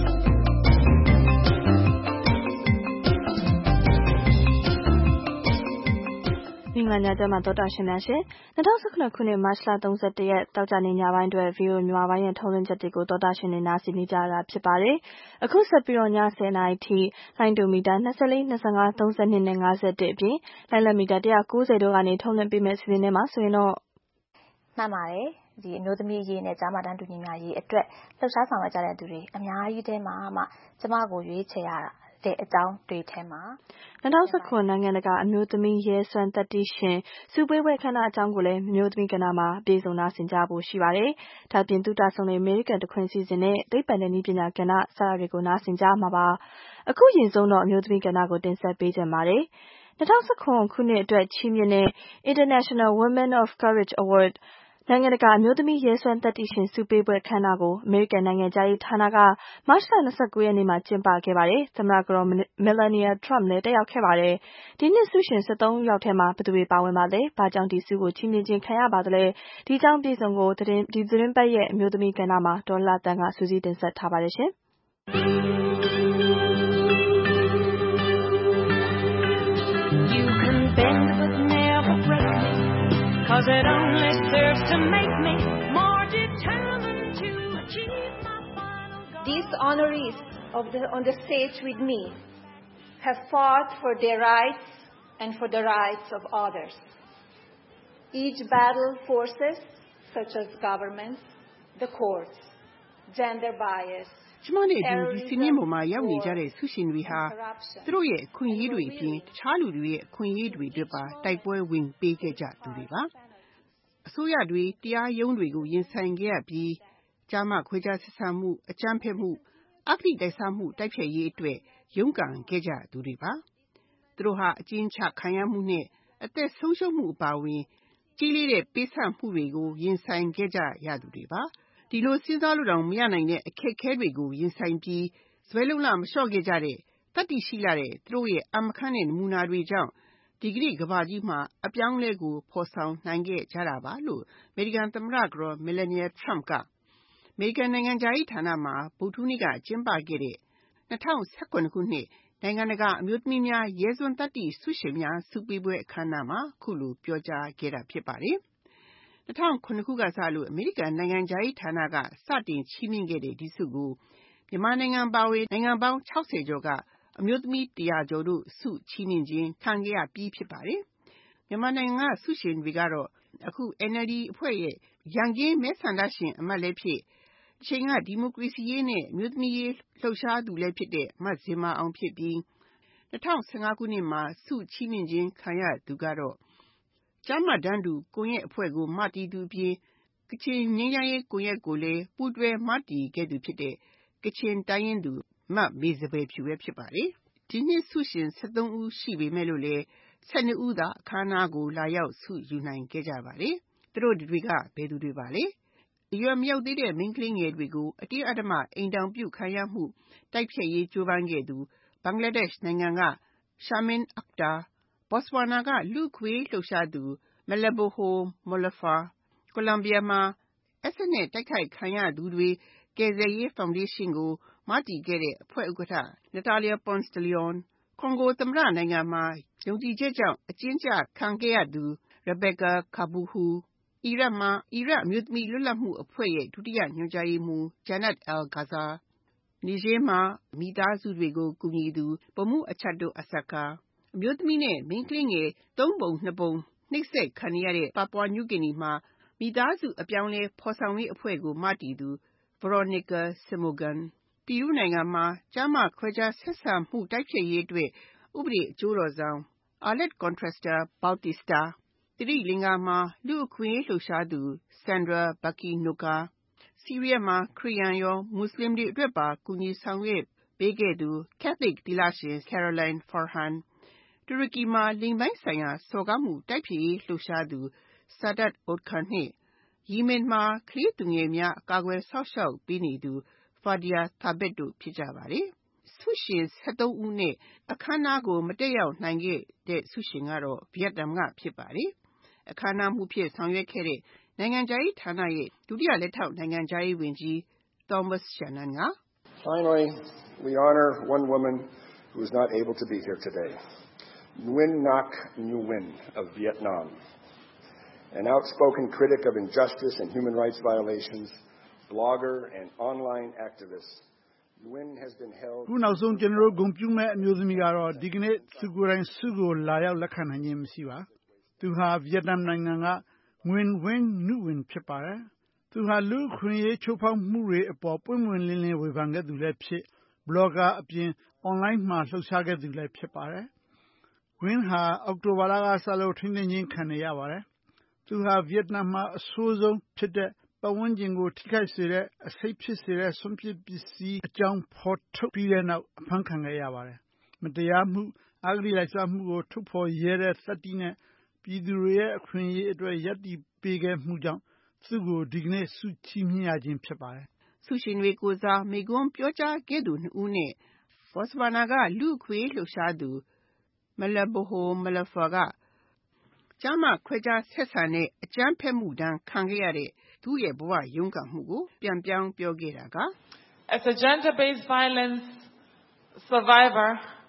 မင်္ဂလာညချမ်းပါသောတာရှင်များရှင်၂၀၁၇ခုနှစ်မတ်လ၃၁ရက်တောက်ကြနေညပိုင်းအတွက် ဗီအိုအေ မြန်မာပိုင်းရဲ့ထုတ်လွှင့်ချက်တွေကိုသောတာရှင်တွေနားဆင်နေကြတာဖြစ်ပါတယ်။အခုဆက်ပြီးတော့ည၁၀နာရီထိလိုင်းဒိုမီတာ၂၄၊၂၅၊၃၂နဲ့၅၁အပြင်လိုင်းလံမီတာ၁၉၀တို့ကနေထုတ်လွှင့်ပေးမယ့်စီစဉ်ထဲမှာဆိုရင်တော့မှန်ပါတယ်ဒီအမျိုးသမီးရေးနဲ့ကျမတန်းတူညီများရေးအတွက်လှုပ်ရှားဆောင်ရွက်ကြတဲ့သူတွေအများကြီးတဲမှာမှကျမကိုရွေးချယ်ရတာတဲ့အကြောင်းတွေထဲမှာ၂၀၁၇နိုင်ငံတကာအမျိုးသမီးရဲစွမ်းသတ္တိရှင်စုပွဲပွဲခမ်းနားအကြောင်းကိုလည်းအမျိုးသမီးကဏ္ဍမှာအပြည့်စုံနားဆင်ကြဖို့ရှိပါတယ်။ဒါပြင်သုတဆောင်တွေအမေရိကန်တခွင်စီစဉ်နဲ့သိပ္ပံနဲ့နည်းပညာကဏ္ဍစတာတွေကိုနားဆင်ကြမှာပါ။အခုရင်ဆုံးတော့အမျိုးသမီးကဏ္ဍကိုတင်ဆက်ပေးကြပါတယ်။၂၀၁၇ခုနှစ်အတွက်ချီးမြှင့်တဲ့ International Women of Courage Awardနိုင်ငံတကာအမျိုးသမီးရဲစွမ်းသတ္တိရှင်ဆုပေးပွဲခမ်းနားကိုအမေရိကန်နိုင်ငံခြားရေးဌာနကမတ်လ၂၉ရက်နေ့မှာကျင်းပခဲ့ပါတယ်။သမ္မတကတော် Melania Trump လည်းတက်ရောက်ခဲ့ပါတယ်။ဒီနှစ်ဆုရှင်၁၃ယောက်ထဲမှာဘယ်သူတွေပါဝင်ပါလဲ။ဘာကြောင့်ဒီဆုကိုချီးမြှင့်ခြင်းခံရပါသလဲ။ဒီအကြောင်းပြည်စုံကိုသတင်းဒီသတင်းပတ်ရဲ့အမျိုးသမီးကဏ္ဍမှာဒေါ်လာတန်ကစူးစီးတင်ဆက်ထားပါတယ်ရှင်။ You can bend but never break me Cause it only serves to make me more determined to achieve my final goal. These honorees of the, on the stage with me have fought for their rights and for the rights of others. Each battle forces, such as governments, the courts, gender bias, ကျမနဲ့အတူဒီစီမင်းပေါ်မှာရောက်နေကြတဲ့ဆုရှင်တွေဟာသူတို့ရဲ့အခွင့်အရေးတွေအပြင်တခြားလူတွေရဲ့အခွင့်အရေးတွေအတွက်ပါတိုက်ပွဲဝင်ပေးခဲ့ကြသူတွေပါအစိုးရတွေတရားရုံးတွေကိုရင်ဆိုင်ခဲ့ရပြီးကျမခွဲခြားဆက်ဆံမှုအကြမ်းဖက်မှုအဂတိတိုက်စားမှုတိုက်ဖျက်ရေးအတွက်ရုန်းကန်ခဲ့ကြသူတွေပါသူတို့ဟာအကျဉ်းချခံရမှုနဲ့အသက်ဆုံးရှုံးမှုအပါအဝင်ကြီးလေးတဲ့ပေးဆပ်မှုတွေကိုရင်ဆိုင်ခဲ့ကြရသူတွေပါဒီလိုစဉ်းစားလို့တောင်မရနိုင်တဲ့အခက်အခဲတွေကိုရင်ဆိုင်ပြီးဇွဲလုံးလမလျှော့ခဲ့ကြတဲ့တတ္တိရှိလာတဲ့သူတို့ရဲ့အမခန့်တဲ့နမူနာတွေကြောင့်ဒီကနေ့ကမ္ဘာကြီးမှာအပြောင်းလဲကိုဖော်ဆောင်နိုင်ခဲ့ကြတာပါလို့အမေရိကန်သမ္မတကတော် Melania Trump ကအမေရိကန်နိုင်ငံခြားရေးဌာနမှာဗုဒ္ဓဟူးနေ့ကကျင်းပခဲ့တဲ့၂၀၁၇ခုနှစ်နိုင်ငံတကာအမျိုးသမီးများရဲစွမ်းသတ္တိဆုရှင်များဆုပေးပွဲအခမ်းအနားမှာခုလိုပြောကြားခဲ့တာဖြစ်ပါတယ်။၂၀၀၇ခုကစလို့အမေရိကန်နိုင်ငံခြားရေးဌာနကစတင်ချီးမြှင့်ခဲ့တဲ့ဒီဆုကိုမြန်မာနိုင်ငံပါဝင်နိုင်ငံပေါင်း၆၀ကျော်ကအမျိုးသမီး၁၀၀ကျော်တို့ဆုချီးမြှင့်ခြင်းခံခဲ့ရပြီးဖြစ်ပါတယ်။မြန်မာနိုင်ငံကဆုရှင်တွေကတော့အခု N L D အဖွဲ့ရဲ့ရန်ကင်းမဲဆန္ဒရှင်အမတ်လည်းဖြစ်အချိန်ကဒီမိုကရေစီရေးနဲ့အမျိုးသမီးရေးလှုပ်ရှားသူလည်းဖြစ်တဲ့မဇင်မာအောင်ဖြစ်ပြီး၂၀၁၅ခုနှစ်မှာဆုချီးမြှင့်ခြင်းခံရသူကတော့ကျားမတန်းတူကွန်ရက်အဖွဲ့ကိုမတည်သူအပြင်ကချင်ငြိမ်းချမ်းရေးကွန်ရက်ကိုလည်းပူးတွဲမတည်ခဲ့သူဖြစ်တဲ့ကချင်တိုင်းရင်းသူမမေစပယ်ဖြူပဲဖြစ်ပါတယ်။ဒီနှစ်ဆုရှင်၁၃ဦးရှိပေမဲ့လို့လည်း၁၂ဦးသာအခမ်းအနားကိုလာရောက်ဆုယူနိုင်ခဲ့ကြပါတယ်။သူတို့တွေကဘယ်သူတွေပါလဲ။အရွယ်မရောက်သေးတဲ့မိန်းကလေးငယ်တွေကိုအတင်းအဓမ္မအိမ်ထောင်ပြုခံရမှုတိုက်ဖျက်ရေးကြိုးပမ်းခဲ့သူဘင်္ဂလားဒေ့ရှ်နိုင်ငံက Shamin Akhtar, Botswana ကလူ့အခွင့်အရေးလှုပ်ရှားသူ Maleboho Molofa, ကိုလံဘီယာမှာ acid နဲ့တိုက်ခိုက်ခံရသူတွေကယ်ဆယ်ရေးဖောင်ဒေးရှင်းကိုမတည်ခဲ့တဲ့အဖွဲ့ဥက္ကဋ္ဌ Natalia Ponce de Leon, ကွန်ဂိုသမ္မတနိုင်ငံမှာယုံကြည်ချက်ကြောင့်အကျဉ်းချခံခဲ့ရသူ Rebecca Kabuhu, အီရတ်မှာအီရတ်အမျိုးသမီးလွတ်လပ်မှုအဖွဲ့ရဲ့ဒုတိယညွှန်ကြားရေးမှူး Jannat Al-Ghaza, နီဂျေးမှာမိသားစုတွေကိုကူညီသူ Boumou Achato Asakaa, အမျိုးသမီးနဲ့မိန်းကလေးငယ်သုံးပုံနှစ်ပုံနှိပ်စက်ခံနေရတဲ့ Papua New Guinea မှာမိသားစုအပြောင်းအလဲဖော်ဆောင်ရေးအဖွဲ့ကိုမတည်သူ Veronica Simogan, ပီရူးနိုင်ငံမှာကျားမခွဲခြားဆက်ဆံမှုတိုက်ဖျက်ရေးအတွက်ဥပဒေအကျိုးတော်ဆောင် Arlet Contreras Bautista သီရိလင်္ကာမှာလူ့အခွင့်အရေးလှုပ်ရှားသူ Sandra Baki-Noka ဆီးရီးယားမှာခရစ်ယာန်ရောမွတ်စလင်တွေအတွက်ပါကူညီဆောင်ရွက်ပေးခဲ့သူ Catholic သီလရှင် Caroline Farhan တူရကီမှာလိင်ပိုင်းဆိုင်ရာစော်ကားမှုတိုက်ဖျက်ရေးလှုပ်ရှားသူ Sadat Odkan နှင့်ယီမင်မှာကလေးသူငယ်များအကာအကွယ်စောင့်ရှောက်ပေးနေသူ Fadia Thabet တို့ဖြစ်ကြပါတယ်။ဆုရှင် ၁၃ ဦးနဲ့အခမ်းအနားကိုမတက်ရောက်နိုင်ခဲ့တဲ့ဆုရှင်ကတော့ဗီယက်နမ်ကဖြစ်ပါတယ်။အခမ်းအနားမှူးဖြစ်ဆောင်ရွက်ခဲ့တဲ့နိုင်ငံခြားရေးဌာနရဲ့ဒုတိယလက်ထောက်နိုင်ငံခြားရေးဝန်ကြီး Thomas Shannon က Finally, we honor one woman who is not able to be here today. Nguyen Ngoc Nguyen of Vietnam, an outspoken critic of injustice and human rights violations, blogger and online activist. Nguyen has been held ခုနောက်ဆုံးကျွန်တော်တို့ဂုဏ်ပြုမဲ့အမျိုးသမီးကတော့ဒီကနေ့သူကိုယ်တိုင်ဆုကိုလာရောက်လက်ခံနိုင်ခြင်းမရှိပါသူဟာဗီယက်နမ်နိုင်ငံကငွင်ဝင်းနုဝင်ဖြစ်ပါတယ်သူဟာလူ့ခွင့်ရေးချိုးဖောက်မှုတွေအပေါ်ပွင့်ပွင့်လင်းလင်းဝေဖန်ခဲ့သူလည်းဖြစ်ဘလော့ဂါအပြင်အွန်လိုင်းမှာလှုပ်ရှားခဲ့သူလည်းဖြစ်ပါတယ်ဝင်းဟာအောက်တိုဘာလကစလို့ထိန်းသိမ်းခြင်းခံနေရပါတယ်သူဟာဗီယက်နမ်မှာအဆိုးဆုံးဖြစ်တဲ့ပတ်ဝန်းကျင်ကိုထိခိုက်စေတဲ့အဆိပ်ဖြစ်စေတဲ့ဆွန့်ပစ်ပစ္စည်းအကြောင်းဖော်ထုတ်ပြီးတဲ့နောက်အဖမ်းခံခဲ့ရပါတယ်မတရားမှုအဂတိလိုက်စားမှုကိုထုတ်ဖော်ရဲတဲ့သတ္တိနဲ့ပြည်သူတွေရဲ့အခွင့်အရေးအတွက်ရပ်တည်ပေးခဲ့မှုကြောင့်သူ့ကိုဒီကနေ့ဆုချီးမြှင့်ရခြင်းဖြစ်ပါတယ်ဆုရှင်တွေကိုစားမိကွန်းပြောကြားခဲ့သူနှစ်ဦးနဲ့ဘော့စဝါနာကလူ့အခွင့်အရေးလှုပ်ရှားသူမလဘဟိုမလဖာကကျားမခွဲခြားဆက်ဆံတဲ့အကြမ်းဖက်မှုဒဏ်ခံခဲ့ရတဲ့သူ့ရဲ့ဘဝရုန်းကန်မှုကိုပြန်ပြောင်းပြောခဲ့တာက As a gender-based violence survivor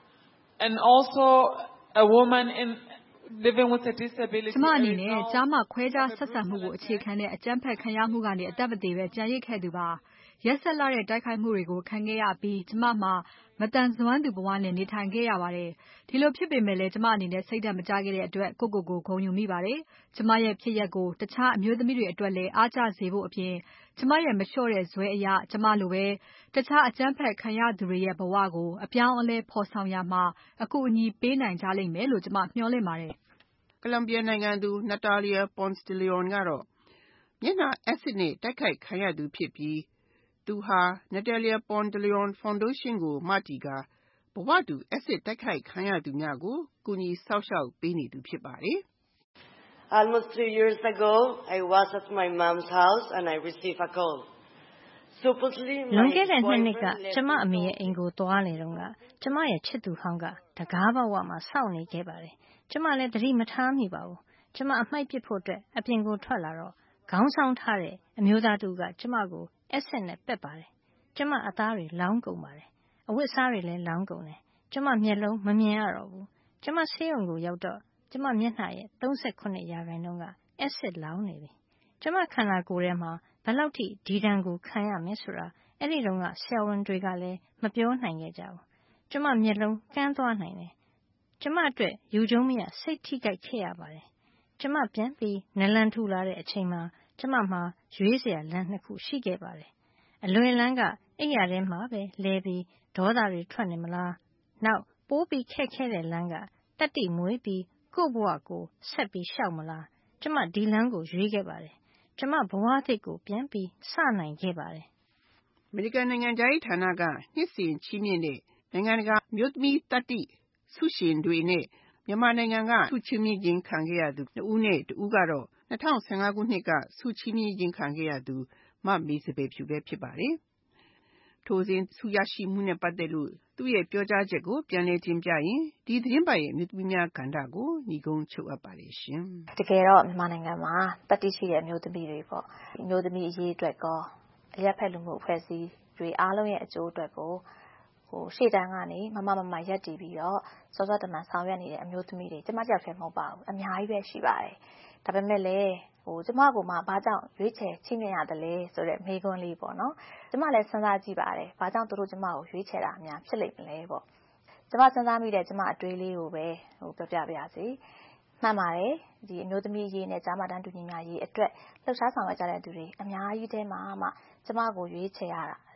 and also a woman in living with a disability ကျမအနေနဲ့ကျားမခွဲခြားဆက်ဆံမှုကိုအခြေခံတဲ့အကြမ်းဖက်ခံရမှုကနေအသက်မသေးပဲကြံရစ်ခဲ့သူပါရက်ဆက်လာတဲ့တိုက်ခိုက်မှုတွေကိုခံခဲ့ရပြီးကျမမှာမတန်ဆွမ်းသူဘဝနဲ့နေထိုင်ခဲ့ရပါတယ်ဒီလိုဖြစ်ပေမဲ့လည်းကျမအနေနဲ့စိတ်ဓာတ်မကျခဲ့တဲ့အတွက်ကိုကိုကိုဂုဏ်ယူမိပါတယ်ကျမရဲ့ဖြစ်ရက်ကိုတခြားအမျိုးသမီးတွေအတွက်လည်းအားကျစေဖို့အပြင်ကျမရဲ့မလျှော့တဲ့ဇွဲအရာကျမလိုပဲတခြားအကြမ်းဖက်ခံရသူတွေရဲ့ဘဝကိုအပြောင်းအလဲဖော်ဆောင်ရမှာအကူအညီပေးနိုင်ကြလိမ့်မယ်လို့ကျမမျှော်လင့်ပါတယ်ကိုလံဘီယာနိုင်ငံသူ Natalia Ponce de Leon ကတော့မျက်နှာအက်ဆစ်နဲ့တိုက်ခိုက်ခံရသူဖြစ်ပြီးသူဟာ Natalia Ponce de Leon Foundation ကိုမတည်ကာဘဝတူအက်ဆစ်တိုက်ခိုက်ခံရသူများကိုကူညီစောင့်ရှောက်ပေးနေသူဖြစ်ပါတယ်။ Almost three years ago, I was at my mom's house and I received a call. Supposedly, my လွန်ခဲ့တဲ့နှစ်နှစ်ကကျမအမေရဲ့အိမ်ကိုသွားနေတော့ကကျမရဲ့ချစ်သူဟောင်းကတကားဘဝမှာစောင့်နေခဲ့ပါတယ်။ကျမလည်းသတိမထားမိပါဘူး။ကျမအမှိုက်ပစ်ဖို့အတွက်အပြင်ကိုထွက်လာတော့ခေါင်းဆောင်ထားတဲ့အမျိုးသားတူကကျမကိုအက်ဆစ်နဲ့ပက်ပါတယ်။ကျမအသားတွေလောင်းကုန်ပါတယ်။အဝတ်အစားတွေလည်းလောင်းကုန်တယ်။ကျမမျက်လုံးမမြင်ရတော့ဘူး။ကျမဆေးရုံကိုရောက်တော့ကျမမျက်နှာရဲ့သုံးဆယ့်ခုနှစ်ရာခိုင်နှုန်းကအက်ဆစ်လောင်းနေပြီ။ကျမခန္ဓာကိုယ်ထဲမှာဘယ်လောက်ထိဒီဒဏ်ကိုခံရမယ်ဆိုတာအဲ့ဒီတော့ကဆရာဝန်တွေကလည်းမပြောနိုင်ခဲ့ကြဘူး။ကျမမျက်လုံးကန်းသွားနိုင်တယ်။ကျမအတွက်ယူကျုံမရစိတ်ထိခိုက်ခဲ့ရပါတယ်။ကျမပြန်ပြီးနလန်ထူလာတဲ့အချိန်မှာကျမမှာရွေးစရာလမ်းနှစ်ခုရှိခဲ့ပါတယ်။အလွယ်လန်းကအိယာထဲမှာပဲလဲပြီးဒေါသတွေထွက်နေမလား။နောက်ပိုးပြီးခက်ခဲတဲ့လမ်းကတတိမွေးပြီးကိုယ့်ဘဝကိုဆက်ပြီးရှောက်မလား။ကျမဒီလမ်းကိုရွေးခဲ့ပါတယ်။ကျမဘဝသစ်ကိုပြန်ပြီးစနိုင်ခဲ့ပါတယ်။အမေရိကန်နိုင်ငံသားရေးဌာနကနှစ်စဉ်ချီးမြှင့်တဲ့နိုင်ငံတကာမြို့သမီးတတိဆုရှင်တွေနဲ့မြန်မာနိုင်ငံကဆုချီးမြှင့်ခြင်းခံခဲ့ရသူနှစ်ဦးနဲ့တဦးကတော့၂၀၁၅ခုနှစ်ကဆုချီးမြှင့်ခြင်းခံခဲ့ရသူမမေစပယ်ဖြူပဲဖြစ်ပါတယ်။ထိုစဉ်ဆုရရှိမှုနဲ့ပတ်သက်လို့သူ့ရဲ့ပြောကြားချက်ကိုပြန်လည်တင်ပြရင်ဒီသတင်းပတ်ရဲ့မြို့သမီးများကဏ္ဍကိုညီကုန်းချုပ်အပ်ပါတယ်ရှင်။တကယ်တော့မြန်မာနိုင်ငံမှာတတိရှိတဲ့မြို့သမီးတွေပေါ့။မြို့သမီးအရေးအတွက်ကောအရက်ဖက်လူမှုအဖွဲ့အစည်းတွေအားလုံးရဲ့အကျိုးအတွက်ကိုဟိုရှေ့တန်းကနေမမမမရက်တည်ပြီးတော့စောစောတမန်ဆောင်ရွက်နေတဲ့အမျိုးသမီးတွေကျမကြောက်ခဲမဟုတ်ပါဘူးအများကြီးပဲရှိပါတယ်ဒါပေမဲ့လည်းဟိုကျမကမှဘာကြောင့်ရွေးချယ်ချိမြင်ရတယ်လဲဆိုတဲ့မေးခွန်းလေးပေါ့နော်ကျမလည်းစဉ်းစားကြည့်ပါတယ်ဘာကြောင့်သူတို့ကျမကိုရွေးချယ်တာအများဖြစ်လိမ့်မလဲပေါ့ကျမစဉ်းစားမိတဲ့ကျမအတွေးလေးကိုပဲဟိုပြောပြပါရစေမှန်ပါတယ်ဒီအမျိုးသမီးရေးနဲ့ကျမတန်းတူညီများရေးအတွက်လှုပ်ရှားဆောင်ရွက်ကြတဲ့သူတွေအများကြီးတဲမှာမှကျမကိုရွေးချယ်ရတာ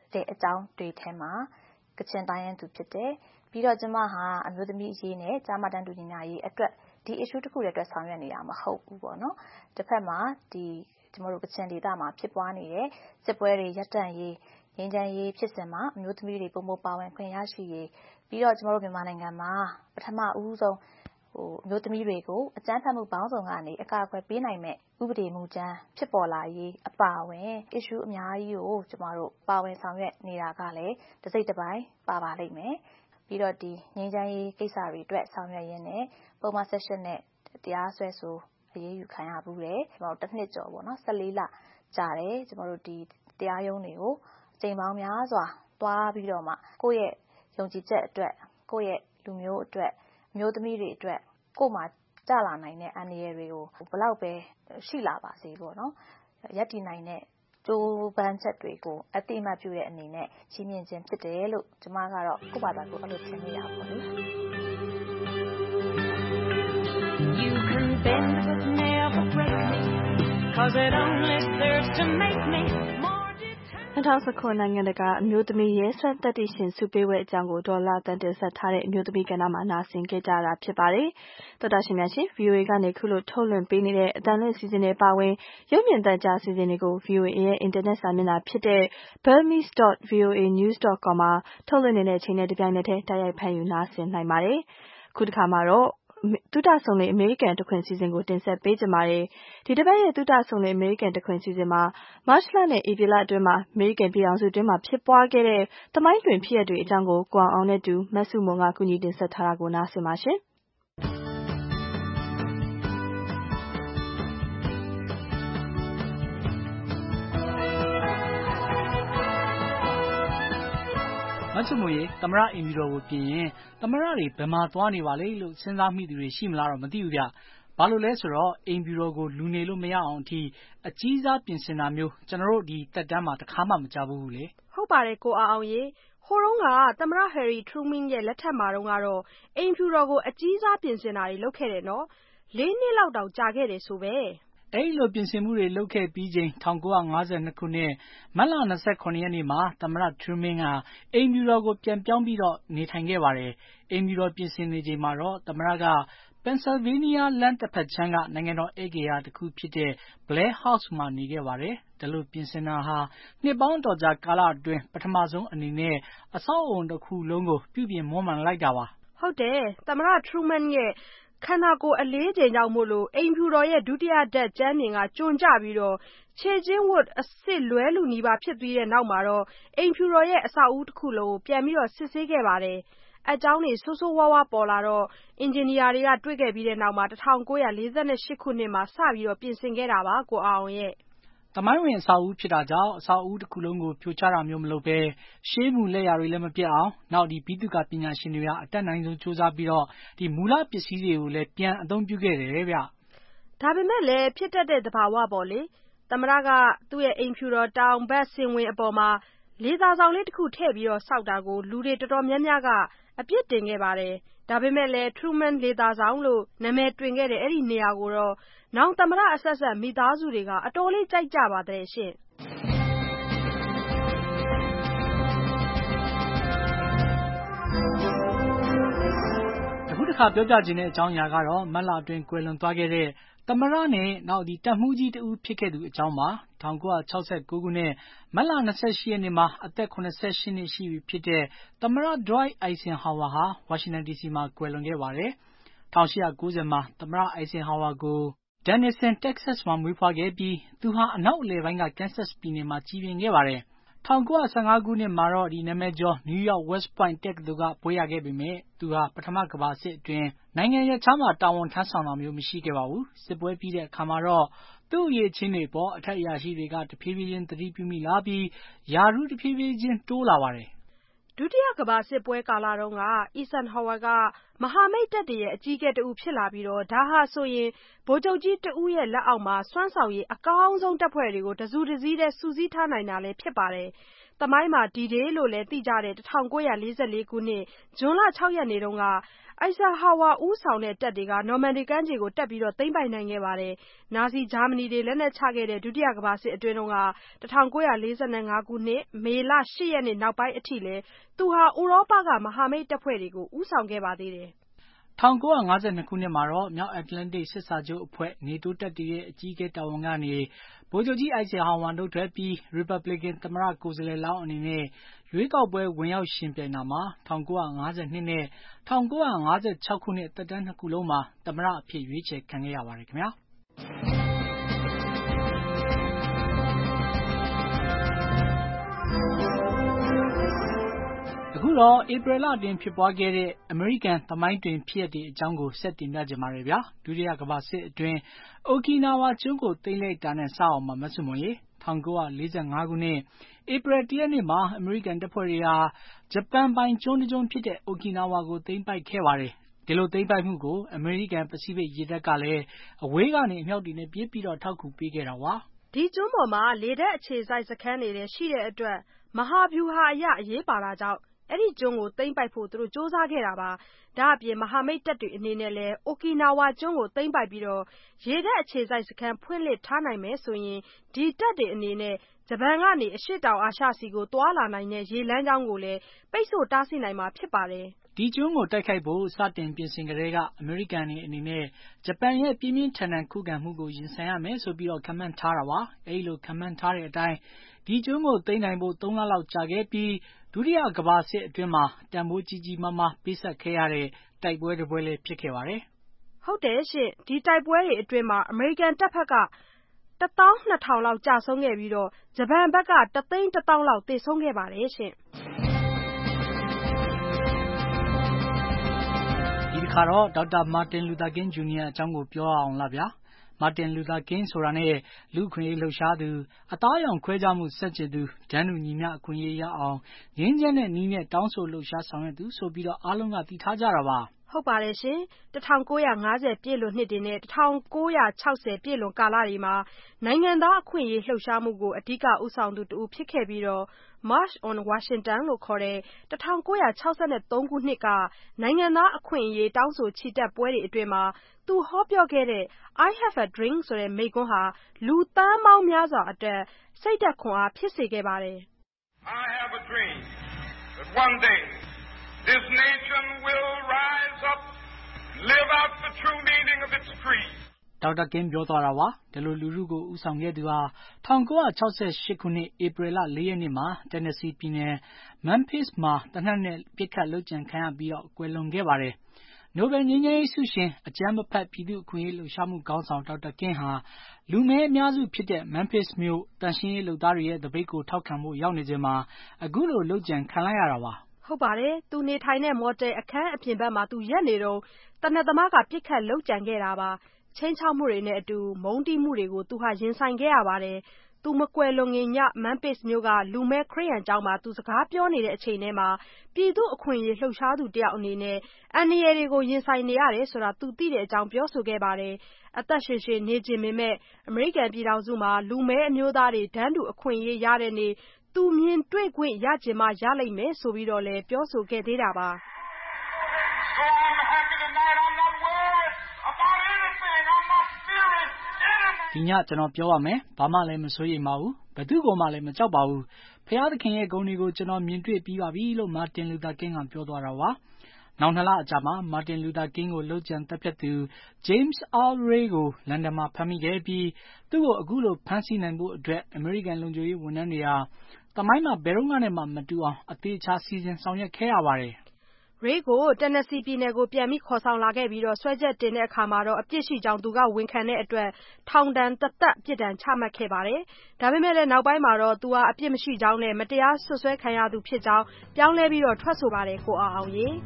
တဲ့အကြောင်းတွေထဲမှာကချင်တိုင်းရင်းသူဖြစ်တယ်ပြီးတော့ကျမဟာအမျိုးသမီးအရေးနဲ့ကျမတန်းတူညီညာရေးအတွက်ဒီ issue တစ်ခုတည်းအတွက်ဆောင်ရွက်နေတာမဟုတ်ဘူးပေါ့နော်တစ်ဖက်မှာဒီကျမတို့ကချင်ဒေသမှာဖြစ်ပွားနေတဲ့စစ်ပွဲတွေရပ်တန့်ရေးငြိမ်းချမ်းရေးဖြစ်စဉ်မှာအမျိုးသမီးတွေပုံမပါဝင်ခွင့်ရရှိရေးပြီးတော့ကျမတို့မြန်မာနိုင်ငံမှာပထမဦးဆုံးဟိုအမျိုးသမီးတွေကိုအကြမ်းဖက်မှုပေါင်းစုံကနေအကာအကွယ်ပေးနိုင်မဲ့ဥပဒေမူကြမ်းဖြစ်ပေါ်လာရေးအပါအဝင် issue အများကြီးကိုကျမတို့ပါဝင်ဆောင်ရွက်နေတာကလည်းတစ်စိတ်တစ်ပိုင်းပါပါလိမ့်မယ်ပြီးတော့ဒီငြိမ်းချမ်းရေးကိစ္စတွေအတွက်ဆောင်ရွက်ရင်းနဲ့ပုံမှန် session နဲ့တရားစွဲဆိုအရေးယူခံရဘူးတယ်ကျမတို့တစ်နှစ်ကျော်ပေါ့နော်၁၄လကြာတယ်ကျမတို့ဒီတရားရုံးတွေကိုအချိန်ပေါင်းများစွာသွားပြီးတော့မှကိုယ့်ရဲ့ယုံကြည်ချက်အတွက်ကိုယ့်ရဲ့လူမျိုးအတွက်မျိုးသမီးတွေအတွက်ကိုယ်မှာကြလာနိုင်တဲ့အန္တရာယ်တွေကိုဘယ်လောက်ပဲရှိလာပါစေပေါ့နော်ရပ်တည်နိုင်တဲ့ကျိုးပန်းချက်တွေကိုအတိအမှတ်ပြုတဲ့အနေနဲ့ရှင်းမြင်ခြင်းဖြစ်တယ်လို့ကျမကတော့ကိုယ့်ဘာသာကိုအဲ့လိုထင်မိတာပေါ့လေ You can bend but never break me cause it only serves to make me more ၂၀၁၉နိုင်ငံတကာအမျိုးသမီးရဲစွမ်းသတ္တိရှင်ဆုပေးပွဲအကြောင်းကိုဒေါ်လာတန်တင်ဆက်ထားတဲ့အမျိုးသမီးကဏ္ဍမှာနားဆင်ခဲ့ကြတာဖြစ်ပါတယ်။သောတာရှင်များရှင် ဗီအိုအေ ကနေခုလိုထုတ်လွှင့်ပေးနေတဲ့အတန်လွင့်စီစဉ်တွေပါဝင်ရုပ်မြင်သံကြားစီစဉ်တွေကို ဗီအိုအေ ရဲ့အင်တာနက်စာမျက်နှာဖြစ်တဲ့ burmese dot v o a news dot com မှာထုတ်လွှင့်နေတဲ့အချိန်နဲ့တပြိုင်နက်တည်းတိုက်ရိုက်ဖန်ယူနားဆင်နိုင်ပါတယ်။ခုတစ်ခါမှာတော့သုတဆုံလေအမေရိကန်တခွင်စီစဉ်ကိုတင်ဆက်ပေးကြပါမယ်။ဒီတစ်ပတ်ရဲ့သုတဆုံလေအမေရိကန်တခွင်စီစဉ်မှာမတ်လနဲ့ဧပြီလအတွင်းမှာအမေရိကန်ပြည်ထောင်စုအတွင်းမှာဖြစ်ပွားခဲ့တဲ့သမိုင်းတွင်ဖြစ်ရပ်တွေအကြောင်းကိုကိုအောင်နဲ့တူမဆုမွန်ကကူညီတင်ဆက်ထားတာကိုနားဆင်ပါရှင်။မဆုမွေသမရအင်မီတော်ကိုပြင်ရင်သမရတွေဘယ်မှာသွားနေပါလဲလို့စဉ်းစားမိသူတွေရှိမလားတော့မသိဘူးဗျ။ဘာလို့လဲဆိုတော့အင်မီတော်ကိုလူနေလို့မရအောင်အထိအကြီးစားပြင်ဆင်တာမျိုးကျွန်တော်တို့ဒီတက်တန်းမှာတစ်ခါမှမကြဘူးလေ။ဟုတ်ပါတယ်ကိုအောင်ရေဟိုတုန်းကသမရဟယ်ရီထရူမင်းရဲ့လက်ထက်မှာတော့ကတော့အင်ဖြူတော်ကိုအကြီးစားပြင်ဆင်တာတွေလုပ်ခဲ့တယ်နော်။လေးနှစ်လောက်တောင်ကြာခဲ့တယ်ဆိုပဲ။အဲ့လိုပြင်ဆင်မှုတွေလုပ်ခဲ့ပြီးချိန်၁၉၅၂ခုနှစ်မတ်လ၂၇ရက်နေ့မှာသမရထရူမင်းကအိမ်ဖြူတော်ကိုပြန်ပြောင်းပြီးတော့နေထိုင်ခဲ့ပါတယ်။အိမ်ဖြူတော်ပြင်ဆင်နေချိန်မှာတော့သမရကပန်ဆယ်ဗေးနီးယားလမ်းတစ်ဖက်ခြမ်းကနိုင်ငံတော်ဧည့်ဂေဟာတစ်ခုဖြစ်တဲ့ Blair House မှာနေခဲ့ပါတယ်။ဒါလို့ပြင်ဆင်တာဟာနှစ်ပေါင်းတော်ကြာကာလအတွင်းပထမဆုံးအနေနဲ့အဆောက်အုံတစ်ခုလုံးကိုပြုပြင်မွမ်းမံလိုက်တာပါ။ဟုတ်တယ်သမရထရူမန်ရဲ့ခန္ဓာကိုယ်အလေးချိန်ကြောင့်မို့လို့အိမ်ဖြူတော်ရဲ့ဒုတိယဓာတ်ကျမ်းပြင်ကကျွံကျပြီးတော့ခြေချင်းဝတ်အစ်စ်လွဲလူနီးပါဖြစ်ပြီးတဲ့နောက်မှာတော့အိမ်ဖြူတော်ရဲ့အဆောက်အဦတစ်ခုလုံးကိုပြန်ပြီးတော့စစ်ဆေးခဲ့ပါတယ်။အကြောင်းတွေဆိုးဆိုးဝါးဝါးပေါ်လာတော့အင်ဂျင်နီယာတွေကတွေ့ခဲ့ပြီးတဲ့နောက်မှာ၁၉၄၈ခုနှစ်မှာစပြီးတော့ပြင်ဆင်ခဲ့တာပါကိုအောင်ရဲ့။သမိုင်းဝင်အဆောက်အဦဖြစ်တာကြောင့်အဆောက်အဦတစ်ခုလုံးကိုဖြိုချတာမျိုးမလုပ်ဘဲရှေးမှုလက်ရာတွေလည်းမပြတ်အောင်နောက်ဒီဘိသုကာပညာရှင်တွေကအတက်နိုင်ဆုံးစူးစမ်းပြီးတော့ဒီမူလပစ္စည်းတွေကိုလည်းပြန်အသုံးပြုခဲ့တယ်ဗျ။ဒါပေမဲ့လည်းဖြစ်တတ်တဲ့သဘာဝပေါ့လေ။သမရကသူ့ရဲ့အိမ်ဖြူတော်တောင်ဘက်ဆင်ဝင်အပေါ်မှာလေသာဆောင်လေးတစ်ခုထည့်ပြီးတော့စောက်တာကိုလူတွေတော်တော်များများကအပြစ်တင်ခဲ့ပါတယ်။ဒါပေမဲ့လည်း Truman လေသာဆောင်လို့နာမည်တွင်ခဲ့တဲ့အဲ့ဒီနေရာကိုတော့နောင်သမရအဆက်ဆက်မိသားစုတွေကအတော်လေးကြိုက်ကြပါတယ်ရှင်။အခုတစ်ခါပြောပြခြင်းတဲ့အကြောင်းအရာကတော့မတ်လအတွင်းကွယ်လွန်သွားခဲ့တဲ့သမရနဲ့နောက်ဒီတပ်မှုကြီးတူဖြစ်ခဲ့သူအကြောင်းပါ၁၉၆၉ခုနှစ်မတ်လ၂၈ရက်နေ့မှာအသက်၇၈နှစ်ရှိပြီဖြစ်တဲ့သမရဒရိုက်အိုင်ဆင်ဟောဝါဟာဝါရှင်တန်ဒီစီမှာကွယ်လွန်ခဲ့ပါတယ်၁၈၉၀မှာသမရအိုင်ဆင်ဟောဝါကိုဒန်နီဆန်တက္ကဆက်မှာမွေးဖွားခဲ့ပြီးသူဟာအနောက်အလယ်ပိုင်းကကန်ဆတ်ပြည်နယ်မှာကြီးပြင်းခဲ့ပါတယ်၁၉၁၅ခုနှစ်မှာတော့ဒီနာမည်ကျော်နယူးယောက် West Point တက္ကသိုလ်ကဘွဲ့ရခဲ့ပေမဲ့သူဟာပထမကမ္ဘာစစ်အတွင်းနိုင်ငံရပ်ခြားမှာတာဝန်ထမ်းဆောင်တာမျိုးမရှိခဲ့ပါဘူးစစ်ပွဲပြီးတဲ့အခါမှာတော့သူ့အရေးချင်းတွေပေါ်အထက်အရာရှိတွေကတဖြည်းဖြည်းချင်းသတိပြုမိလာပြီးယာရုတဖြည်းဖြည်းချင်းတိုးလာပါတယ်ဒုတိယကမ္ဘာစစ်ပွဲကာလတုန်းကအီဆန်ဟော်ဝါကမဟာမိတ်တပ်တွေရဲ့အကြီးအကဲတဦးဖြစ်လာပြီးတော့ဒါဟာဆိုရင်ဗိုလ်ချုပ်ကြီးတဦးရဲ့လက်အောက်မှာစွမ်းဆောင်ရည်အကောင်းဆုံးတပ်ဖွဲ့တွေကိုတစုတစည်းတည်းစုစည်းထားနိုင်တာလည်းဖြစ်ပါတယ်။သမိုင်းမှာ D-Day လို့လည်းသိကြတဲ့၁၉၄၄ခုနှစ်ဇွန်လ၆ရက်နေ့တုန်းက Eisenhower ဦးဆောင်တဲ့တပ်တွေက နော်မန်ဒီကမ်းခြေကိုတက်ပြီးသိမ်းပိုက်နိုင်ခဲ့ပါတယ်။ နာဇီဂျာမနီတွေလက်နက်ချခဲ့တဲ့ဒုတိယကမ္ဘာစစ်အတွင်းတုန်းက ၁၉၄၅ခုနှစ်မေလ၈ရက်နေ့နောက်ပိုင်းအထိလည်းသူဟာဥရောပကမဟာမိတ်တပ်ဖွဲ့တွေကိုဦးဆောင်ခဲ့ပါသေးတယ်။၁၉၅၂ခုနှစ်မှာတော့မြောက်အတ္တလန္တိတ်စစ်စာချုပ်အဖွဲ့နေတိုးတပ်တွေရဲ့အကြီးအကဲတာဝန်ကနေဗိုလ်ချုပ်ကြီးအိုက်ဇင်ဟောင်ဝါနုတ်ထွက်ပြီးရီပတ်ဘလစ်ကန်သမ္မတကိုယ်စားလှယ်လောင်းအနေနဲ့ရွေးကောက်ပွဲဝင်ရောက်ယှဉ်ပြိုင်တာမှာ၁၉၅၂နဲ့၁၉၅၆ခုနှစ်သက်တမ်းနှစ်ခုလုံးမှာသမ္မတအဖြစ်ရွေးချယ်ခံခဲ့ရပါတယ်ခင်ဗျာ။အခုတော့ဧပြီလအတွင်းဖြစ်ပွားခဲ့တဲ့အမေရိကန်သမိုင်းတွင်ဖြစ်ရပ်တွေအကြောင်းကိုဆက်တင်ပြကြပါရစေဗျာ။ဒုတိယကမ္ဘာစစ်အတွင်းအိုကီနာဝါကျွန်းကိုသိမ်းလိုက်တာနဲ့စအောင်ပါမဆုမွန်ရေ၁၉၄၅ခုနှစ်ဧပြီတရက်နေ့မှာအမေရိကန်တပ်ဖွဲ့တွေဟာဂျပန်ပိုင်ကျွန်းတစ်ကျွန်းဖြစ်တဲ့အိုကီနာဝါကိုသိမ်းပိုက်ခဲ့ပါတယ်။ဒီလိုသိမ်းပိုက်မှုကိုအမေရိကန်ပစိဖိတ်ရေတပ်ကလည်းအဝေးကနေအမြောက်တွေနဲ့ပစ်ပြီးတော့ထောက်ကူပေးခဲ့တာပါ။ဒီကျွန်းပေါ်မှာလေတပ်အခြေစိုက်စခန်းတွေလည်းရှိတဲ့အတွက်မဟာဗျူဟာအရအရေးပါတာကြောင့်အဲ့ဒီကျွန်းကိုသိမ်းပိုက်ဖို့သူတို့စ조사ခဲ့တာပါ။ဒါအပြင်မဟာမိတ်တပ်တွေအနေနဲ့လည်းအိုကီနာဝါကျွန်းကိုသိမ်းပိုက်ပြီးတော့ရေတပ်အခြေစိုက်စခန်းဖွင့်လှစ်ထားနိုင်မယ်ဆိုရင်ဒီတပ်တွေအနေနဲ့ဂျပန်ကနေအရှေ့တောင်အာရှစီကိုသွားလာနိုင်တဲ့ရေလမ်းကြောင်းကိုလည်းပိတ်ဆို့တားဆီးနိုင်မှာဖြစ်ပါတယ်။ဒီကျွန်းကိုတိုက်ခိုက်ဖို့စတင်ပြင်ဆင်ကတည်းကအမေရိကန်တွေအနေနဲ့ဂျပန်ရဲ့ပြင်းပြင်းထန်ထန်ခုခံမှုကိုရင်ဆိုင်ရမယ်ဆိုပြီးတော့ခန့်မှန်းထားတာပါ။အဲဒီလိုခန့်မှန်းထားတဲ့အတိုင်းဒီကျွန်းကိုသိမ်းနိုင်ဖို့သုံးလလောက်ကြာခဲ့ပြီးဒုတိယကမ္ဘာစစ်အတွင်းမှာတန်ဖိုးကြီးကြီးမားမားပေးဆပ်ခဲ့ရတဲ့တိုက်ပွဲတစ်ပွဲလည်းဖြစ်ခဲ့ပါတယ်။ဟုတ်တယ်ရှင့်ဒီတိုက်ပွဲတွေအတွင်းမှာအမေရိကန်တပ်ဖက်ကတသောင်းနှစ်ထောင်လောက်ကြာဆုံးခဲ့ပြီးတော့ဂျပန်ဘက်ကတသိန်းတစ်သောင်းလောက်သေဆုံးခဲ့ပါတယ်ရှင့်။ဒီတစ်ခါတော့ဒေါက်တာမာတင်လူသာကင်းဂျူနီယာအကြောင်းကိုပြောအောင်လားဗျာ။မာတင်လူသာကင်းဆိုတာနဲ့လူ့အခွင့်အရေးလှုပ်ရှားသူအသားအရောင်ခွဲခြားမှုဆန့်ကျင်သူတန်းတူညီမျှအခွင့်အရေးရအောင်ငြင်းချမ်းတဲ့နည်းနဲ့တောင်းဆိုလှုပ်ရှားဆောင်ရွက်သူဆိုပြီးတော့အားလုံးကသိထားကြတာပါဟုတ်ပါတယ်ရှင်၁၉၅၀ပြည့်လွန်နှစ်တွေနဲ့၁၉၆၀ပြည့်လွန်ကာလတွေမှာနိုင်ငံသားအခွင့်အရေးလှုပ်ရှားမှုကိုအဓိကဦးဆောင်သူတူဖြစ်ခဲ့ပြီးတော့ March on Washington လို့ခေါ်တဲ့၁၉၆၃ခုနှစ်ကနိုင်ငံသားအခွင့်အရေးတောင်းဆိုချီတက်ပွဲတွေအတွင်းမှာသူဟောပြောခဲ့တဲ့ I have a dream ဆိုတဲ့မိန့်ခွန်းဟာလူသန်းပေါင်းများစွာအတွက်စိတ်ဓာတ်ခွန်အားဖြစ်စေခဲ့ပါတယ် I have a dream that one day this nation will rise up and live out the true meaning of its creed. ဒေါက်တာကင်းပြောသွားတာပါဒီလိုလူထုကိုဦးဆောင်ခဲ့သူဟာ၁၉၆၈ခုနှစ်ဧပြီလ၄ရက်နေ့မှာ Tennessee ပြည်နယ် Memphis မှာတနက်နဲ့ပြစ်ခတ်လုပ်ကြံခံရပြီးတော့ကွယ်လွန်ခဲ့ပါတယ်နိုဘယ်ငြိမ်းချမ်းရေးဆုရှင်အကြမ်းမဖက်ပြည်သူ့အခွင့်အရေးလှုပ်ရှားမှုခေါင်းဆောင်ဒေါက်တာကင်းဟာလူမဲအများစုဖြစ်တဲ့ Memphis မြို့တန်ရှင်းရေးလုပ်သားတွေရဲ့တပိတ်ကိုထောက်ခံဖို့ရောက်နေချိန်မှာအခုလိုလုပ်ကြံခံလိုက်ရတာပါဟုတ်ပါတယ်သူနေထိုင်တဲ့မော်တယ်အခန်းအပြင်ဘက်မှာသူရက်နေတော့တနက်သမားကပြစ်ခတ်လုပ်ကြံခဲ့တာပါချင်းချောက်မှုတွေနဲ့အတူမုန်းတီးမှုတွေကိုသူဟာရင်ဆိုင်ခဲ့ရပါတယ်သူမကွယ်လွန်ခင်ည Memphis မြို့ကလူမဲခရစ်ယာန်ကျောင်းမှာသူစကားပြောနေတဲ့အချိန်ထဲမှာပြည်သူအခွင့်အရေးလှုပ်ရှားသူတယောက်အနေနဲ့အန္တရာယ်တွေကိုရင်ဆိုင်နေရတယ်ဆိုတာသူသိတဲ့အကြောင်းပြောဆိုခဲ့ပါတယ်အသက်ရှင်ရှင်နေခြင်းပေမဲ့အမေရိကန်ပြည်ထောင်စုမှာလူမဲအမျိုးသားတွေတန်းတူအခွင့်အရေးရတဲ့နေ့သူမြင်တွေ့ခွင့်ရခြင်းမှရလိမ့်မယ်ဆိုပြီးတော့လည်းပြောဆိုခဲ့သေးတာပါဒီညကျွန်တော်ပြောပါမယ်ဘာမှလည်းမစိုးရိမ်ပါဘူးဘသူ့ကိုမှလည်းမကြောက်ပါဘူးဖျားသခင်ရဲ့ဂုဏ်တွေကိုကျွန်တော်မြင်တွေ့ပြီးပါပြီလို့မာတင်လူသာကင်းကပြောသွားတာပါနောက်နှစ်လအကြာမှာမာတင်လူသာကင်းကိုလှုပ်ကြံတပ်ဖြတ်သူ James Earl Ray ကိုလန်ဒန်မှာဖမ်းမိခဲ့ပြီးသူ့ကိုအခုလိုဖမ်းဆီးနိုင်ဖို့အတွက်အမေရိကန်လုံခြုံရေးဝန်ထမ်းတွေဟာတမိုင်းမှာဘယ်တော့မှမတူအောင်အသေးချာစီစဉ်ဆောင်ရွက်ခဲ့ရပါတယ် Ray ကို Tennessee ပြည်နယ်ကိုပြန်ပြီးခေါ်ဆောင်လာခဲ့ပြီးတော့ဆွဲချက်တင်တဲ့အခါမှာတော့အပြစ်ရှိကြောင်းသူကဝန်ခံတဲ့အတွက်ထောင်ဒဏ်တစ်သက်ပြစ်ဒဏ်ချမှတ်ခဲ့ပါတယ်။ဒါပေမဲ့လည်းနောက်ပိုင်းမှာတော့သူဟာအပြစ်မရှိကြောင်းနဲ့မတရားဆွဆွဲခံရသူဖြစ်ကြောင်းပြောင်းလဲပြီးတော့ထွက်ဆိုပါတယ်ကိုအောင်အောင်ရေ။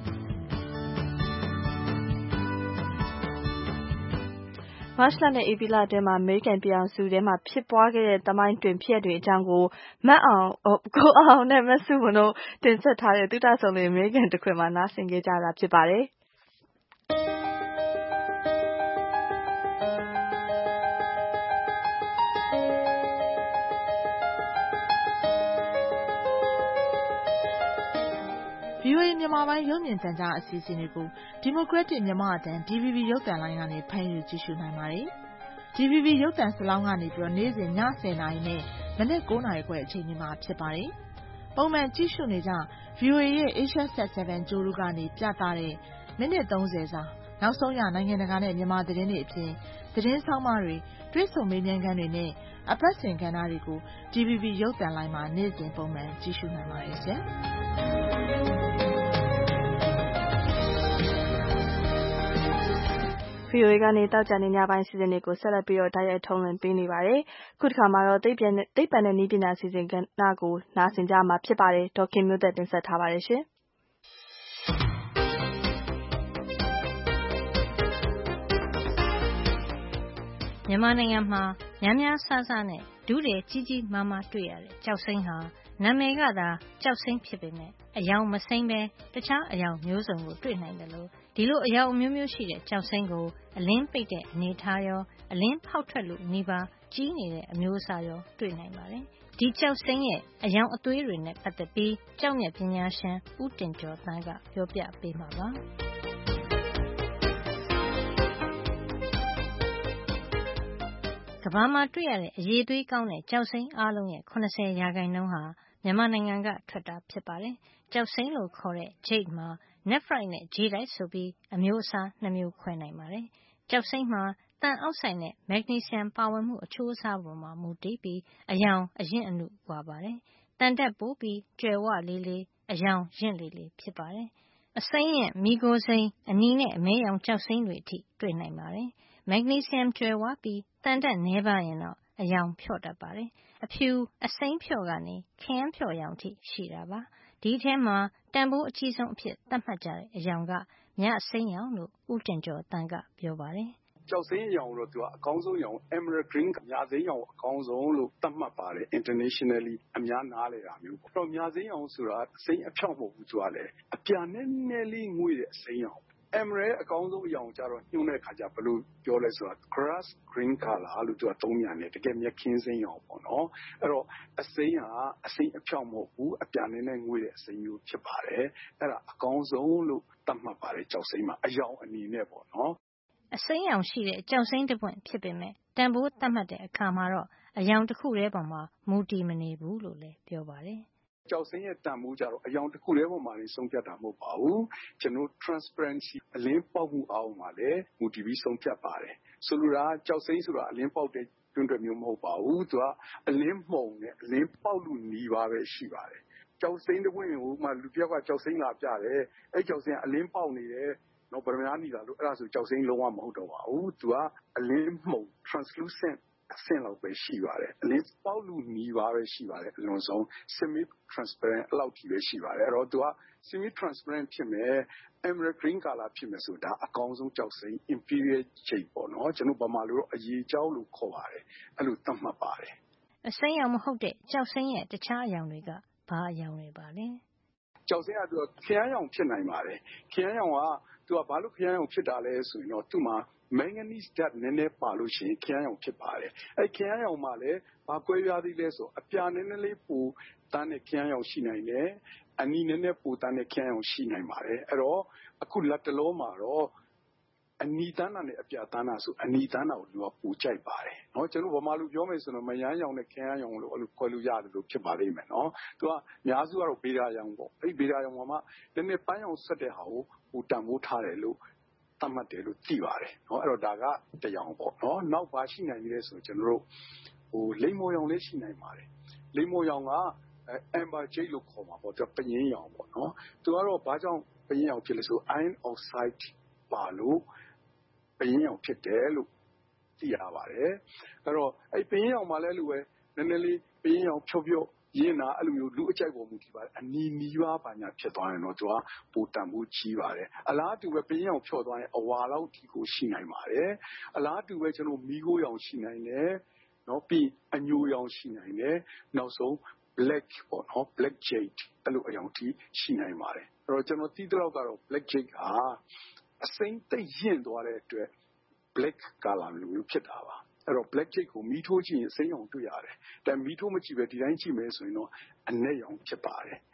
မတ်လနဲ့ဧပြီလအတွင်းမှာအမေရိကန်ပြည်ထောင်စုထဲမှာဖြစ်ပွားခဲ့တဲ့သမိုင်းတွင်ဖြစ်တွေအကြောင်းကိုမတ်အောင်ကိုအောင်နဲ့မဆုမတို့တင်ဆက်ထားတဲ့သုတဆုံလေးအမေရိကန်တခွင်မှာနားဆင်ကြကြတာဖြစ်ပါတယ် O A မြန်မာပိုင်းရုပ်မြင်သံကြားအစီအစဉ်တွေကို Democratic မြန်မာအသံ D V B ရုပ်သံလိုင်းကနေဖမ်းယူကြည့်ရှုနိုင်ပါတယ်။ D V B ရုပ်သံစလောင်းကနေပြီးတော့နေ့စဉ်ညဆယ်နာရီနဲ့မနက်ကိုးနာရီခွဲအချိန်တွေမှာဖြစ်ပါတယ်။ပုံမှန်ကြည့်ရှုနေကြ V O A ရဲ့ Asia Sat ဆယ်ဗန် ကြိုးတို့ကနေပြသတဲ့မိနစ်သုံးဆယ်စာနောက်ဆုံးရနိုင်ငံတကာနဲ့မြန်မာသတင်းတွေအပြင်သတင်းဆောင်းပါးတွေတွေ့ဆုံမေးမြန်းခန်းတွေနဲ့အပတ်စဉ်ကဏ္ဍတွေကို D V B ရုပ်သံလိုင်းမှာနေ့စဉ်ပုံမှန်ကြည့်ရှုနိုင်ပါတယ်ရှင်။ V O A ကနေတောက်ကြနေညပိုင်းစီစဉ်တွေကိုဆက်လက်ပြီးတော့တိုက်ရိုက်ထုံးလွှင့်ပေးနေပါတယ်။ခုတစ်ခါမှာတော့သိပ္ပံသိပ္ပံနဲ့နည်းပညာစီစဉ်ကဏ္ဍကိုနားဆင်ကြမှာဖြစ်ပါတယ်။ဒေါ်ခင်မျိုးသက်တင်ဆက်ထားပါတယ်ရှင်။မြန်မာနိုင်ငံမှာများများစားစားနဲ့ဒုတယ်ကြီးကြီးမားမားတွေ့ရတဲ့ကျောက်စိမ်းဟာနာမည်ကသာကျောက်စိမ်းဖြစ်ပေမဲ့အယောင်မစိမ်းပဲတခြားအယောင်မျိုးစုံကိုတွေ့နိုင်တယ်လို့ဒီလိုအယောင်အမျိုးမျိုးရှိတဲ့ကျောက်စိမ်းကိုအလင်းပိတ်တဲ့အနေထားရောအလင်းဖောက်ထွက်လို့နေပါကြီးနေတဲ့အမျိုးအစားရောတွေ့နိုင်ပါတယ်။ဒီကျောက်စိမ်းရဲ့အယောင်အသွေးတွေနဲ့ပတ်သက်ပြီးကျောက်မျက်ပညာရှင်ဦးတင်ကျော်သန်းကပြောပြပေးမှာပါ။ကမ္ဘာမှာတွေ့ရတဲ့အရည်သွေးကောင်းတဲ့ကျောက်စိမ်းအားလုံးရဲ့၇၀ရာခိုင်နှုန်းဟာမြန်မာနိုင်ငံကထွက်တာဖြစ်ပါတယ်။ကျောက်စိမ်းလို့ခေါ်တဲ့ jade မှာ nephrite နဲ့ jadeite ဆိုပြီးအမျိုးအစားနှစ်မျိုးခွဲနိုင်ပါတယ်။ကျောက်စိမ်းမှာသံအောက်ဆိုဒ်နဲ့မက်ဂနီဆီယမ်ပါဝင်မှုအချိုးအစားပေါ်မှာမူတည်ပြီးအရောင်အရင့်အနုကွာပါတယ်။သံဓါတ်ပိုပြီးကြွယ်ဝလေးလေးအရောင်ရင့်လေးလေးဖြစ်ပါတယ်။အစိမ်းရင့်မီးခိုးစိမ်းအနီနဲ့အမဲရောင်ကျောက်စိမ်းတွေအထိတွေ့နိုင်ပါတယ်။မက်ဂနီဆီယမ်ကြွယ်ဝပြီးသံဓါတ်နည်းပါးရင်တော့အရောင်ဖြော့တတ်ပါတယ်။အဖြူအစိမ်းဖြော့ကနေခရမ်းဖြော့ရောင်အထိရှိတာပါ။ဒီထဲမှာတန်ဖိုးအကြီးဆုံးအဖြစ်သတ်မှတ်ကြတဲ့အရောင်ကမြစိမ်းရောင်လို့ဦးတင်ကျော်သန်းကပြောပါတယ်။ကျောက်စိမ်းအရောင်တော့သူကအကောင်းဆုံးရောင် Emerald Green မြစိမ်းရောင်အကောင်းဆုံးလို့သတ်မှတ်ပါတယ် internationally အများနားလည်တာမျိုးပေါ့။အဲ့တော့မြစိမ်းရောင်ဆိုတာအစိမ်းအဖြောင့်မဟုတ်ဘူးသူကလည်းအပြာနည်းနည်းလေးငွေ့တဲ့အစိမ်းရောင်Emerald အကောင်းဆုံးအရောင်ကြတော့ညှို့တဲ့အခါကျဘယ်လိုပြောလဲဆိုတာ grass green color လို့သူကသုံးမြန်တယ်တကယ်မြက်ခင်းစိမ်းရောင်ပေါ့နော်အဲ့တော့အစိမ်းကအစိမ်းအဖြောင့်မဟုတ်ဘူးအပြာနည်းနည်းငွေ့တဲ့အစိမ်းမျိုးဖြစ်ပါတယ်အဲ့ဒါအကောင်းဆုံးလို့သတ်မှတ်ပါတယ်ကျောက်စိမ်းမှာအရောင်အနေနဲ့ပေါ့နော်အစိမ်းရောင်ရှိတဲ့ကျောက်စိမ်းတစ်ပွင့်ဖြစ်ပေမဲ့တန်ဖိုးသတ်မှတ်တဲ့အခါမှာတော့အရောင်တစ်ခုတည်းပေါ်မှာမူတည်မနေဘူးလို့လည်းပြောပါတယ်ကျောက်စိမ်းရဲ့တန်ဖိုးကြတော့အရောင်တစ်ခုတည်းပေါ်မှာနေဆုံးဖြတ်တာမဟုတ်ပါဘူးကျွန်တော် transparency အလင်းပေါက်မှုအောက်မှာလည်းမူတည်ပြီးဆုံးဖြတ်ပါတယ်ဆိုလိုတာကျောက်စိမ်းဆိုတာအလင်းပေါက်တဲ့တွန်းတွဲမျိုးမဟုတ်ပါဘူးသူကအလင်းမှုန်နဲ့အလင်းပေါက်လို့နီးပါပဲရှိပါတယ်ကျောက်စိမ်းတစ်ပွင့်ကိုမှလူတစ်ယောက်ကကျောက်စိမ်းလာပြတယ်အဲ့ကျောက်စိမ်းကအလင်းပေါက်နေတယ်နော်ဗရမများနေတာလို့အဲ့ဒါဆိုကျောက်စိမ်းလုံးဝမဟုတ်တော့ပါဘူးသူကအလင်းမှုန် translucentအဆင့်လောက်ပဲရှိပါတယ်အလင်းပေါက်လူနီးပါပဲရှိပါတယ်အလွန်ဆုံး semi transparent အလောက်ကြီးပဲရှိပါတယ်အဲ့တော့သူက semi transparent ဖြစ်မယ် emerald green color ဖြစ်မယ်ဆိုဒါအကောင်းဆုံးကျောက်စိမ်း imperial jade ပေါ့နော်ကျွန်တော်ဗမာလိုတော့အရေကျောက်လို့ခေါ်ပါတယ်အဲ့လိုသတ်မှတ်ပါတယ်အစိမ်းရောင်မဟုတ်တဲ့ကျောက်စိမ်းရဲ့တခြားအရောင်တွေကဘာအရောင်တွေပါလဲကျောက်စိမ်းကသူကခရမ်းရောင်ဖြစ်နိုင်ပါတယ်ခရမ်းရောင်ကသူကဘာလို့ခရမ်းရောင်ဖြစ်တာလဲဆိုရင်တော့သူ့မှာmanganese ဓာတ်နည်းနည်းပါလို့ရှိရင်ခရမ်းရောင်ဖြစ်ပါတယ်အဲခရမ်းရောင်မှာလည်းဘာကွဲပြားသေးလဲဆိုအပြာနည်းနည်းလေးပိုတန်းတဲ့ခရမ်းရောင်ရှိနိုင်တယ်အနီနည်းနည်းပိုတန်းတဲ့ခရမ်းရောင်ရှိနိုင်ပါတယ်အဲ့တော့အခုလက်တလုံးမှာတော့အနီတန်းတာနဲ့အပြာတန်းတာဆိုအနီတန်းတာကိုလူကပိုကြိုက်ပါတယ်เนาะကျွန်တော်ဗမာလူပြောမယ်ဆိုတော့မယန်းရောင်နဲ့ခရမ်းရောင်လို့အဲ့လိုခွဲလို့ရတယ်လို့ဖြစ်ပါလိမ့်မယ်เนาะသူကအများစုကတော့ဗေဒာရောင်ပေါ့အဲ့ဒီဗေဒာရောင်မှာမှနည်းနည်းပန်းရောင်ဆက်တဲ့ဟာကိုဟိုတန်ဖိုးထားတယ်လို့သတ်မှတ်တယ်လို့သိပါတယ်เนาะအဲ့တော့ဒါကတရားပေါ့เนาะနောက်ဘာရှိနိုင်လဲဆိုကျွန်တော်တို့ဟိုလိမ္မော်ရောင်လေးရှိနိုင်ပါတယ်လိမ္မော်ရောင်က amber jade လို့ခေါ်မှာပေါ့သူကပယင်းရောင်ပေါ့เนาะသူကတော့ဘာကြောင့်ပယင်းရောင်ဖြစ်လဲဆို iron oxide ပါလို့ပယင်းရောင်ဖြစ်တယ်လို့သိရပါတယ်အဲ့တော့အဲ့ပယင်းရောင်မှာလည်းလူပဲနည်းနည်းလေးပယင်းရောင်ဖြော့ဖြော့ရင်းတာအဲ့လိုမျိုးလူအကြိုက်ပေါ်မူတည်ပါတယ်အနီနီးပါးပါညာဖြစ်သွားရင်တော့သူကပိုတန်ဖို့ကြီးပါတယ်အလားတူပဲပင်းရောင်ဖြော့သွားရင်အဝါလောက်ဒီကိုရှိနိုင်ပါတယ်အလားတူပဲကျွန်တော်မီးခိုးရောင်ရှိနိုင်တယ်เนาะပြီးအညိုရောင်ရှိနိုင်တယ်နောက်ဆုံး black ပေါ့เนาะ black jade အဲ့လိုအရောင်ထိရှိနိုင်ပါတယ်အဲ့တော့ကျွန်တော်သိတဲ့လောက်ကတော့ black jade ဟာအစိမ်းသိပ်ရင့်သွားတဲ့အတွက် black color မျိုးဖြစ်တာပါအဲ့တော့ black jade ကိုမီးထိုးကြည့်ရင်အစိမ်းရောင်တွေ့ရတယ်ဒါမီးထိုးမကြည့်ပဲဒီတိုင်းကြည့်မယ်ဆိုရင်တော့အနက်ရောင်ဖြစ်ပါတယ်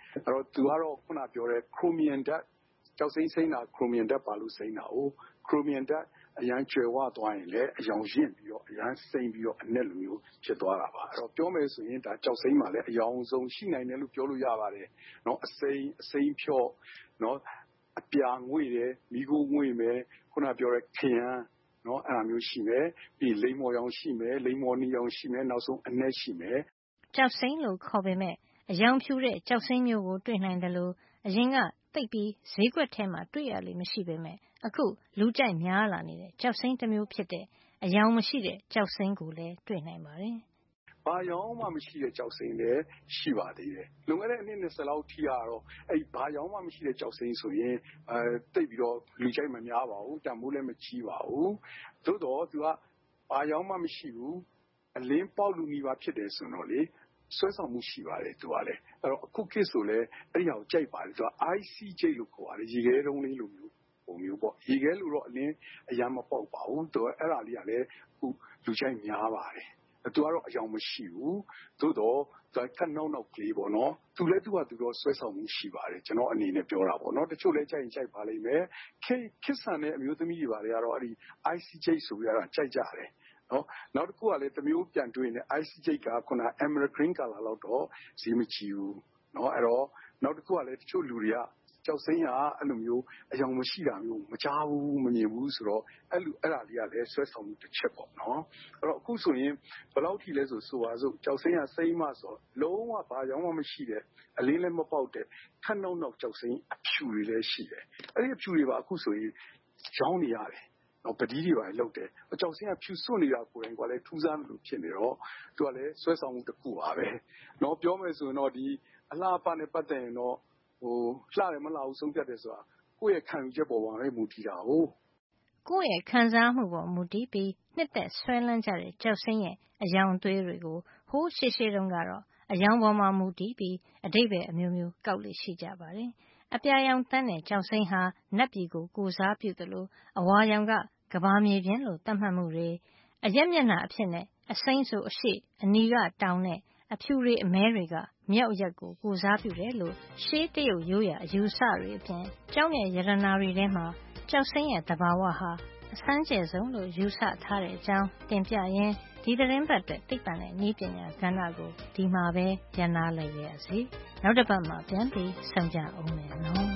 အဲ့တော့သူကတော့ခုနပြောတဲ့ chromium ဓာတ်ကျောက်စိမ်းစိမ်းတာ chromium ဓာတ်ပါလို့စိမ်းတာကို chromium ဓာတ်အရန်ကျွယ်ဝသွားရင်လည်းအယောင်ရင့်ပြီးတော့အရန်စိမ်းပြီးတော့အနက်လိုမျိုးဖြစ်သွားတာပါအဲ့တော့ပြောမယ်ဆိုရင်ဒါကျောက်စိမ်းမှာလည်းအယောင်ဆုံးရှိနိုင်တယ်လို့ပြောလို့ရပါတယ်เนาะအစိမ်းအစိမ်းဖြော့เนาะအပြာငွေ့တယ်မိခိုးငွေ့မယ်ခုနပြောတဲ့ခရမ်းเนาะအဲ့လိုမျိုးရှိမယ်ပြီးလိမ္မော်ရောင်ရှိမယ်လိမ္မော်နီရောင်ရှိမယ်နောက်ဆုံးအနက်ရှိမယ်ကျောက်စိမ်းလို့ခေါ်ပေမဲ့အယောင်ဖြူတဲ့ကျောက်စိမ်းမျိုးကိုတွေ့နိုင်တယ်လို့အရင်ကသိပ်ပြီးဈေးကွက်ထဲမှာတွေ့ရလိမ့်မရှိပေမဲ့အခုလူကြိုက်များလာနေတဲ့ကျောက်စိမ်းတစ်မျိုးဖြစ်တဲ့အယောင်မရှိတဲ့ကျောက်စိမ်းကိုလည်းတွေ့နိုင်ပါတယ်။ဘာယောင်မှမရှိတဲ့ကျောက်စိမ်းလည်းရှိပါသေးတယ်။လွန်ခဲ့တဲ့အနှစ်နှစ်ဆယ်လောက်ထိကတော့အဲ့ဘာယောင်မှမရှိတဲ့ကျောက်စိမ်းဆိုရင်အဲတိတ်ပြီးတော့လူကြိုက်မများပါဘူး။တန်ဖိုးလည်းမကြီးပါဘူး။သို့တော့သူကဘာယောင်မှမရှိဘူး။အလင်းပေါက်လူနီးပါဖြစ်တယ်ဆိုတော့လေဆွဲဆောင်မှုရှိပါတယ်သူကလည်းအဲ့တော့အခုခေတ်ဆိုလဲအဲ့ဒီဟာကိုကြိုက်ပါတယ်သူက I C J လို့ခေါ်ပါတယ်ရေခဲတုံးလေးလိုမျိုးပုံမျိုးပေါ့ရေခဲလိုတော့အလင်းအရန်မပေါက်ပါဘူးသူကအဲ့ဒါလေးကလည်းအခုလူချိုက်များပါတယ်သူကတော့အယောင်မရှိဘူးသို့တော့သူကနှောက်နှောက်ကလေးပေါ့နော်သူလည်းသူကသူတော့ဆွဲဆောင်မှုရှိပါတယ်ကျွန်တော်အနေနဲ့ပြောတာပေါ့နော်တချို့လည်းကြိုက်ရင်ကြိုက်ပါလိမ့်မယ်ခေခေတ်ဆန်တဲ့အမျိုးသမီးတွေပါလေကတော့အဲ့ဒီ I C J ဆိုပြီးတော့ကြိုက်ကြတယ်နော်နောက်တစ်ခုကလည်းတစ်မျိုးပြန်တွေ့နေ I C J ကခုန emerald green color လောက်တော့ဈေးမကြီးဘူးနော်အဲ့တော့နောက်တစ်ခုကလည်းတချို့လူတွေကကျောက်စိမ်းကအဲ့လိုမျိုးအယောင်မရှိတာမျိုးမကြားဘူးမမြင်ဘူးဆိုတော့အဲ့လိုအဲ့ဒါလေးကလည်းဆွဲဆောင်မှုတစ်ချက်ပေါ့နော်အဲ့တော့အခုဆိုရင်ဘယ်လောက်ထိလဲဆိုဆိုပါစို့ကျောက်စိမ်းကစိမ်းမဆိုလုံးဝဘာယောင်မှမရှိတဲ့အလေးလည်းမပေါက်တဲ့ခက်နှောက်နှောက်ကျောက်စိမ်းအဖြူတွေလည်းရှိတယ်အဲ့ဒီအဖြူတွေပါအခုဆိုရင်ရောင်းနေရတယ်နော်ပတိတွေပါလောက်တယ်အကြောက်စင်းကဖြူစွတ်နေတာကိုယ်တိုင်ကလည်းထူးဆန်းလို့ဖြစ်နေတော့သူကလည်းဆွဲဆောင်မှုတစ်ခုပါပဲနော်ပြောမယ်ဆိုရင်တော့ဒီအလားပါနဲ့ပတ်သက်ရင်တော့ဟိုလှတယ်မလှဘူးဆုံးဖြတ်တယ်ဆိုတာကိုယ့်ရဲ့ခံယူချက်ပေါ်မှာပဲမူတည်တာဟုတ်ကိုယ့်ရဲ့ခံစားမှုပေါ်မူတည်ပြီးနှစ်သက်ဆွဲလန်းကြတဲ့ကြောက်စိမ်းရဲ့အယောင်သွေးတွေကိုဟိုးရှေ့ရှေ့တုန်းကတော့အယောင်ပေါ်မှာမူတည်ပြီးအတိတ်ပဲအမျိုးမျိုးကောက်လို့ရှိကြပါတယ်အပြာရောင်တန်းတဲ့ကြောက်စိမ်းဟာနတ်ပြည်ကိုကိုစားပြုသလိုအဝါရောင်ကကဘာမြေပြင်းလို့သတ်မှတ်မှုတွေအရက်မျက်နှာအဖြစ်နဲ့အစိမ်းဆိုအရှိအနီကတောင်နဲ့အဖြူတွေအမဲတွေကမြောက်ရက်ကိုကိုစားပြုတယ်လို့ရှေးတရုတ်ရိုးရာအယူဆတွေအပြင်ကျောင်းရဲ့ယရနာတွေထဲမှာကျောက်စိမ်းရဲ့သဘာဝဟာအဆန်းကျယ်ဆုံးလို့ယူဆထားတဲ့အကြောင်းတင်ပြရင်းဒီသတင်းပတ်အတွက်သိပ္ပံနဲ့နည်းပညာကဏ္ဍကိုဒီမှာပဲရန်နာလိုက်ရစီနောက်တစ်ပတ်မှာပြန်ပြီးဆုံကြအောင်မယ်နော်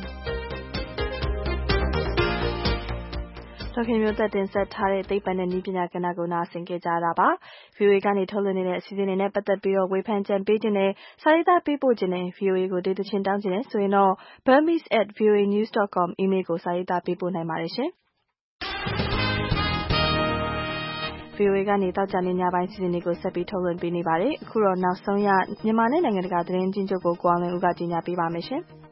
ဒေါခင်မျိုးသက်တင်ဆက်ထားတဲ့သိပ္ပံနဲ့နည်းပညာကဏ္ဍကိုနားဆင်ကြကြတာပါ။ VOA ကနေထုတ်လွှင့်နေတဲ့အစီအစဉ်တွေနဲ့ပတ်သက်ပြီးတော့ဝေဖန်ကြံပေးခြင်းနဲ့စာရေးသားပေးပို့ခြင်းနဲ့ VOA ကိုဒေသချင်းတောင်းခြင်းနဲ့ဆိုရင်တော့ burmese at voa news dot com email ကိုစာရေးသားပေးပို့နိုင်ပါတယ်ရှင်။ VOA ကနေတောက်ကြနေညပိုင်းစီစဉ်တွေကိုဆက်ပြီးထုတ်လွှင့်ပေးနေပါတယ်။အခုတော့နောက်ဆုံးရမြန်မာနဲ့နိုင်ငံတကာသတင်းချင်းချုပ်ကိုကိုအောင်လင်းဦးကကြီးညာပေးပါမယ်ရှင်။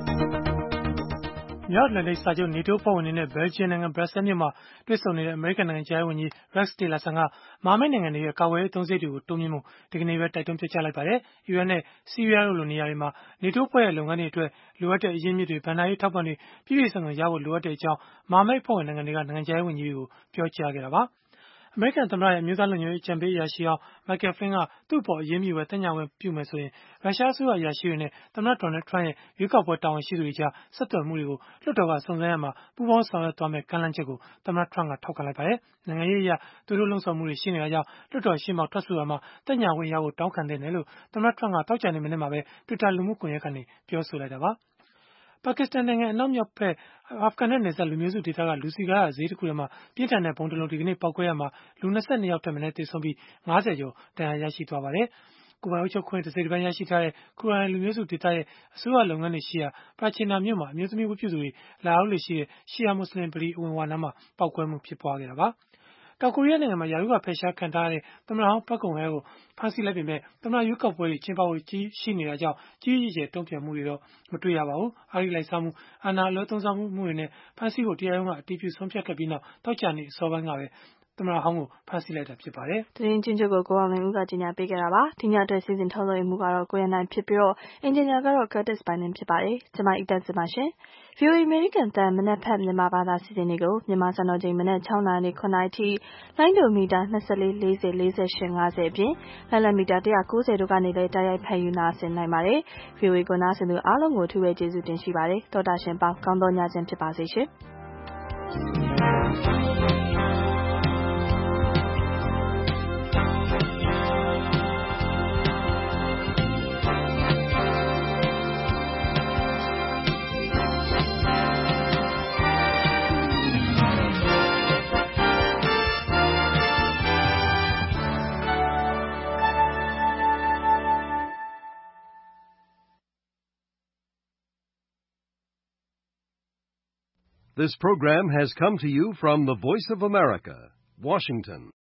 မြောက်အတ္တလန္တိတ်စာချုပ် NATO ဖွဲ့ဝင်တွေနဲ့ဘယ်လ်ဂျီယံနိုင်ငံဘရပ်ဆဲမြို့မှာတွေ့ဆုံနေတဲ့အမေရိကန်နိုင်ငံခြားရေးဝန်ကြီး Rex Tillerson ကမဟာမိတ်နိုင်ငံတွေရဲ့ကာကွယ်ရေးအသုံးစရိတ်တွေကိုတိုးမြှင့်ဖို့ဒီကနေ့ပဲတိုက်တွန်းပြောကြားလိုက်ပါတယ်။အီရတ်နဲ့ဆီးရီးယားတို့လိုနေရာတွေမှာ NATO ဖွဲ့ရဲ့လုပ်ငန်းတွေအတွက်လိုအပ်တဲ့အရင်းအမြစ်တွေဘဏ္ဍာရေးထောက်ပံ့တွေပြည့်ပြည့်စုံစုံရဖို့လိုအပ်တဲ့အကြောင်းမဟာမိတ်ဖွဲ့ဝင်နိုင်ငံတွေကနိုင်ငံခြားရေးဝန်ကြီးတွေကိုပြောကြားခဲ့တာပါ။အမေရိကန်သမ္မတရဲ့အမျိုးသားလုံခြုံရေးအကြံပေးအရာရှိဟောင်း Michael Flynn ကသူ့အပေါ်အရေးမယူဘဲသက်ညှာဝင်ပြုမယ်ဆိုရင်ရုရှားအစိုးရအရာရှိတွေနဲ့သမ္မတ Donald Trump ရဲ့ရွေးကောက်ပွဲတာဝန်ရှိသူတွေကြားဆက်သွယ်မှုတွေကိုလွှတ်တော်ကစုံစမ်းရမှာပူးပေါင်းဆောင်ရွက်သွားမယ့်ကမ်းလှမ်းချက်ကိုသမ္မတ Trump ကထောက်ခံလိုက်ပါတယ်။နိုင်ငံရေးအရသူတို့လှုံ့ဆော်မှုတွေရှိနေတာကြောင့်လွှတ်တော်ရှေ့မှောက်ထွက်ဆိုရမှာသက်ညှာဝင်ရဖို့တောင်းခံတဲ့တယ်လို့သမ္မတ Trump ကတောက်ကြနေမနေ့မှာပဲ Twitter လူမှုကွန်ရက်ကနေပြောဆိုလိုက်တာပါ။ပါကစ္စတန်နိုင်ငံအနောက်မြောက်ဘက်အာဖဂန်နဲ့နယ်စပ်လူမျိုးစုဒေသကလူစည်ကားရာဈေးတစ်ခုထဲမှာပြင်းထန်တဲ့ဘုံတလုံးဒီကနေ့ပေါက်ကွဲရမှာလူ၂၂ယောက်ထက်မနည်းသေဆုံးပြီး၅၀ကျော်ဒဏ်ရာရရှိသွားပါတယ်။ကိုယ်ပိုင်အုပ်ချုပ်ခွင့်တစ်စိတ်တစ်ပိုင်းရရှိထားတဲ့ခူရိုင်လူမျိုးစုဒေသရဲ့အစိုးရလုပ်ငန်းတွေရှိရာပရာချီနာမြို့မှာအမျိုးသမီးဝတ်ပြုသူတွေလာရောက်လေရှိတဲ့ရှီယာမွတ်စလင်ဗလီအဝင်ဝါနားမှာပေါက်ကွဲမှုဖြစ်ပွားခဲ့တာပါ။တောင်ကိုရီးယားနိုင်ငံမှာယာရုကဖယ်ရှားခံထားရတဲ့သမ္မတဟောင်းပတ်ကုံဟဲကိုဖမ်းဆီးလိုက်ပေမဲ့သမ္မတရွေးကောက်ပွဲတွေကျင်းပဖို့ကြီးရှိနေတာကြောင့်ကြီးကြီးကျယ်တုံ့ပြန်မှုတွေတော့မတွေ့ရပါဘူး။အာရီလိုက်စားမှုအာဏာအလွဲသုံးစားမှုမှုတွေနဲ့ဖမ်းဆီးဖို့တရားရုံးကအတည်ပြုဆုံးဖြတ်ခဲ့ပြီးနောက်တောက်ကြနေအစောပိုင်းကပဲသမ္မတဟောင်းကိုဖမ်းဆီးလိုက်တာဖြစ်ပါတယ်။သတင်းချင်းချုပ်ကိုကိုအောင်လွင်ဦးကကြီးညာပေးခဲ့တာပါ။ဒီညအတွက်စီစဉ်ထုတ်လွှင့်မှုကတော့ကိုရနိုင်ဖြစ်ပြီးတော့အင်ဂျင်နီယာကတော့ Curtis Bynum ဖြစ်ပါတယ်။ကျွန်မအီတန်စင်ပါရှင်။ V O A American တန်မနက်ဖက်မြန်မာဘာသာစီစဉ်တွေကိုမြန်မာစံတော်ချိန်မနက်၆နာရီခုနှစ်နာရီထိလိုင်းဒိုမီတာ၂၄ ၄၀ ၄၈ ၅၀အပြင်လိုင်းလံမီတာ၁၉၀တို့ကနေလည်းတိုက်ရိုက်ဖန်ယူနာဆင်နိုင်ပါတယ်။ V O A ကိုနားဆင်သူအားလုံးကိုအထူးပဲကျေးဇူးတင်ရှိပါတယ်။သောတာရှင်ပေါင်းကောင်းသောညခြင်းဖြစ်ပါစေရှင်။ This program has come to you from the Voice of America, Washington.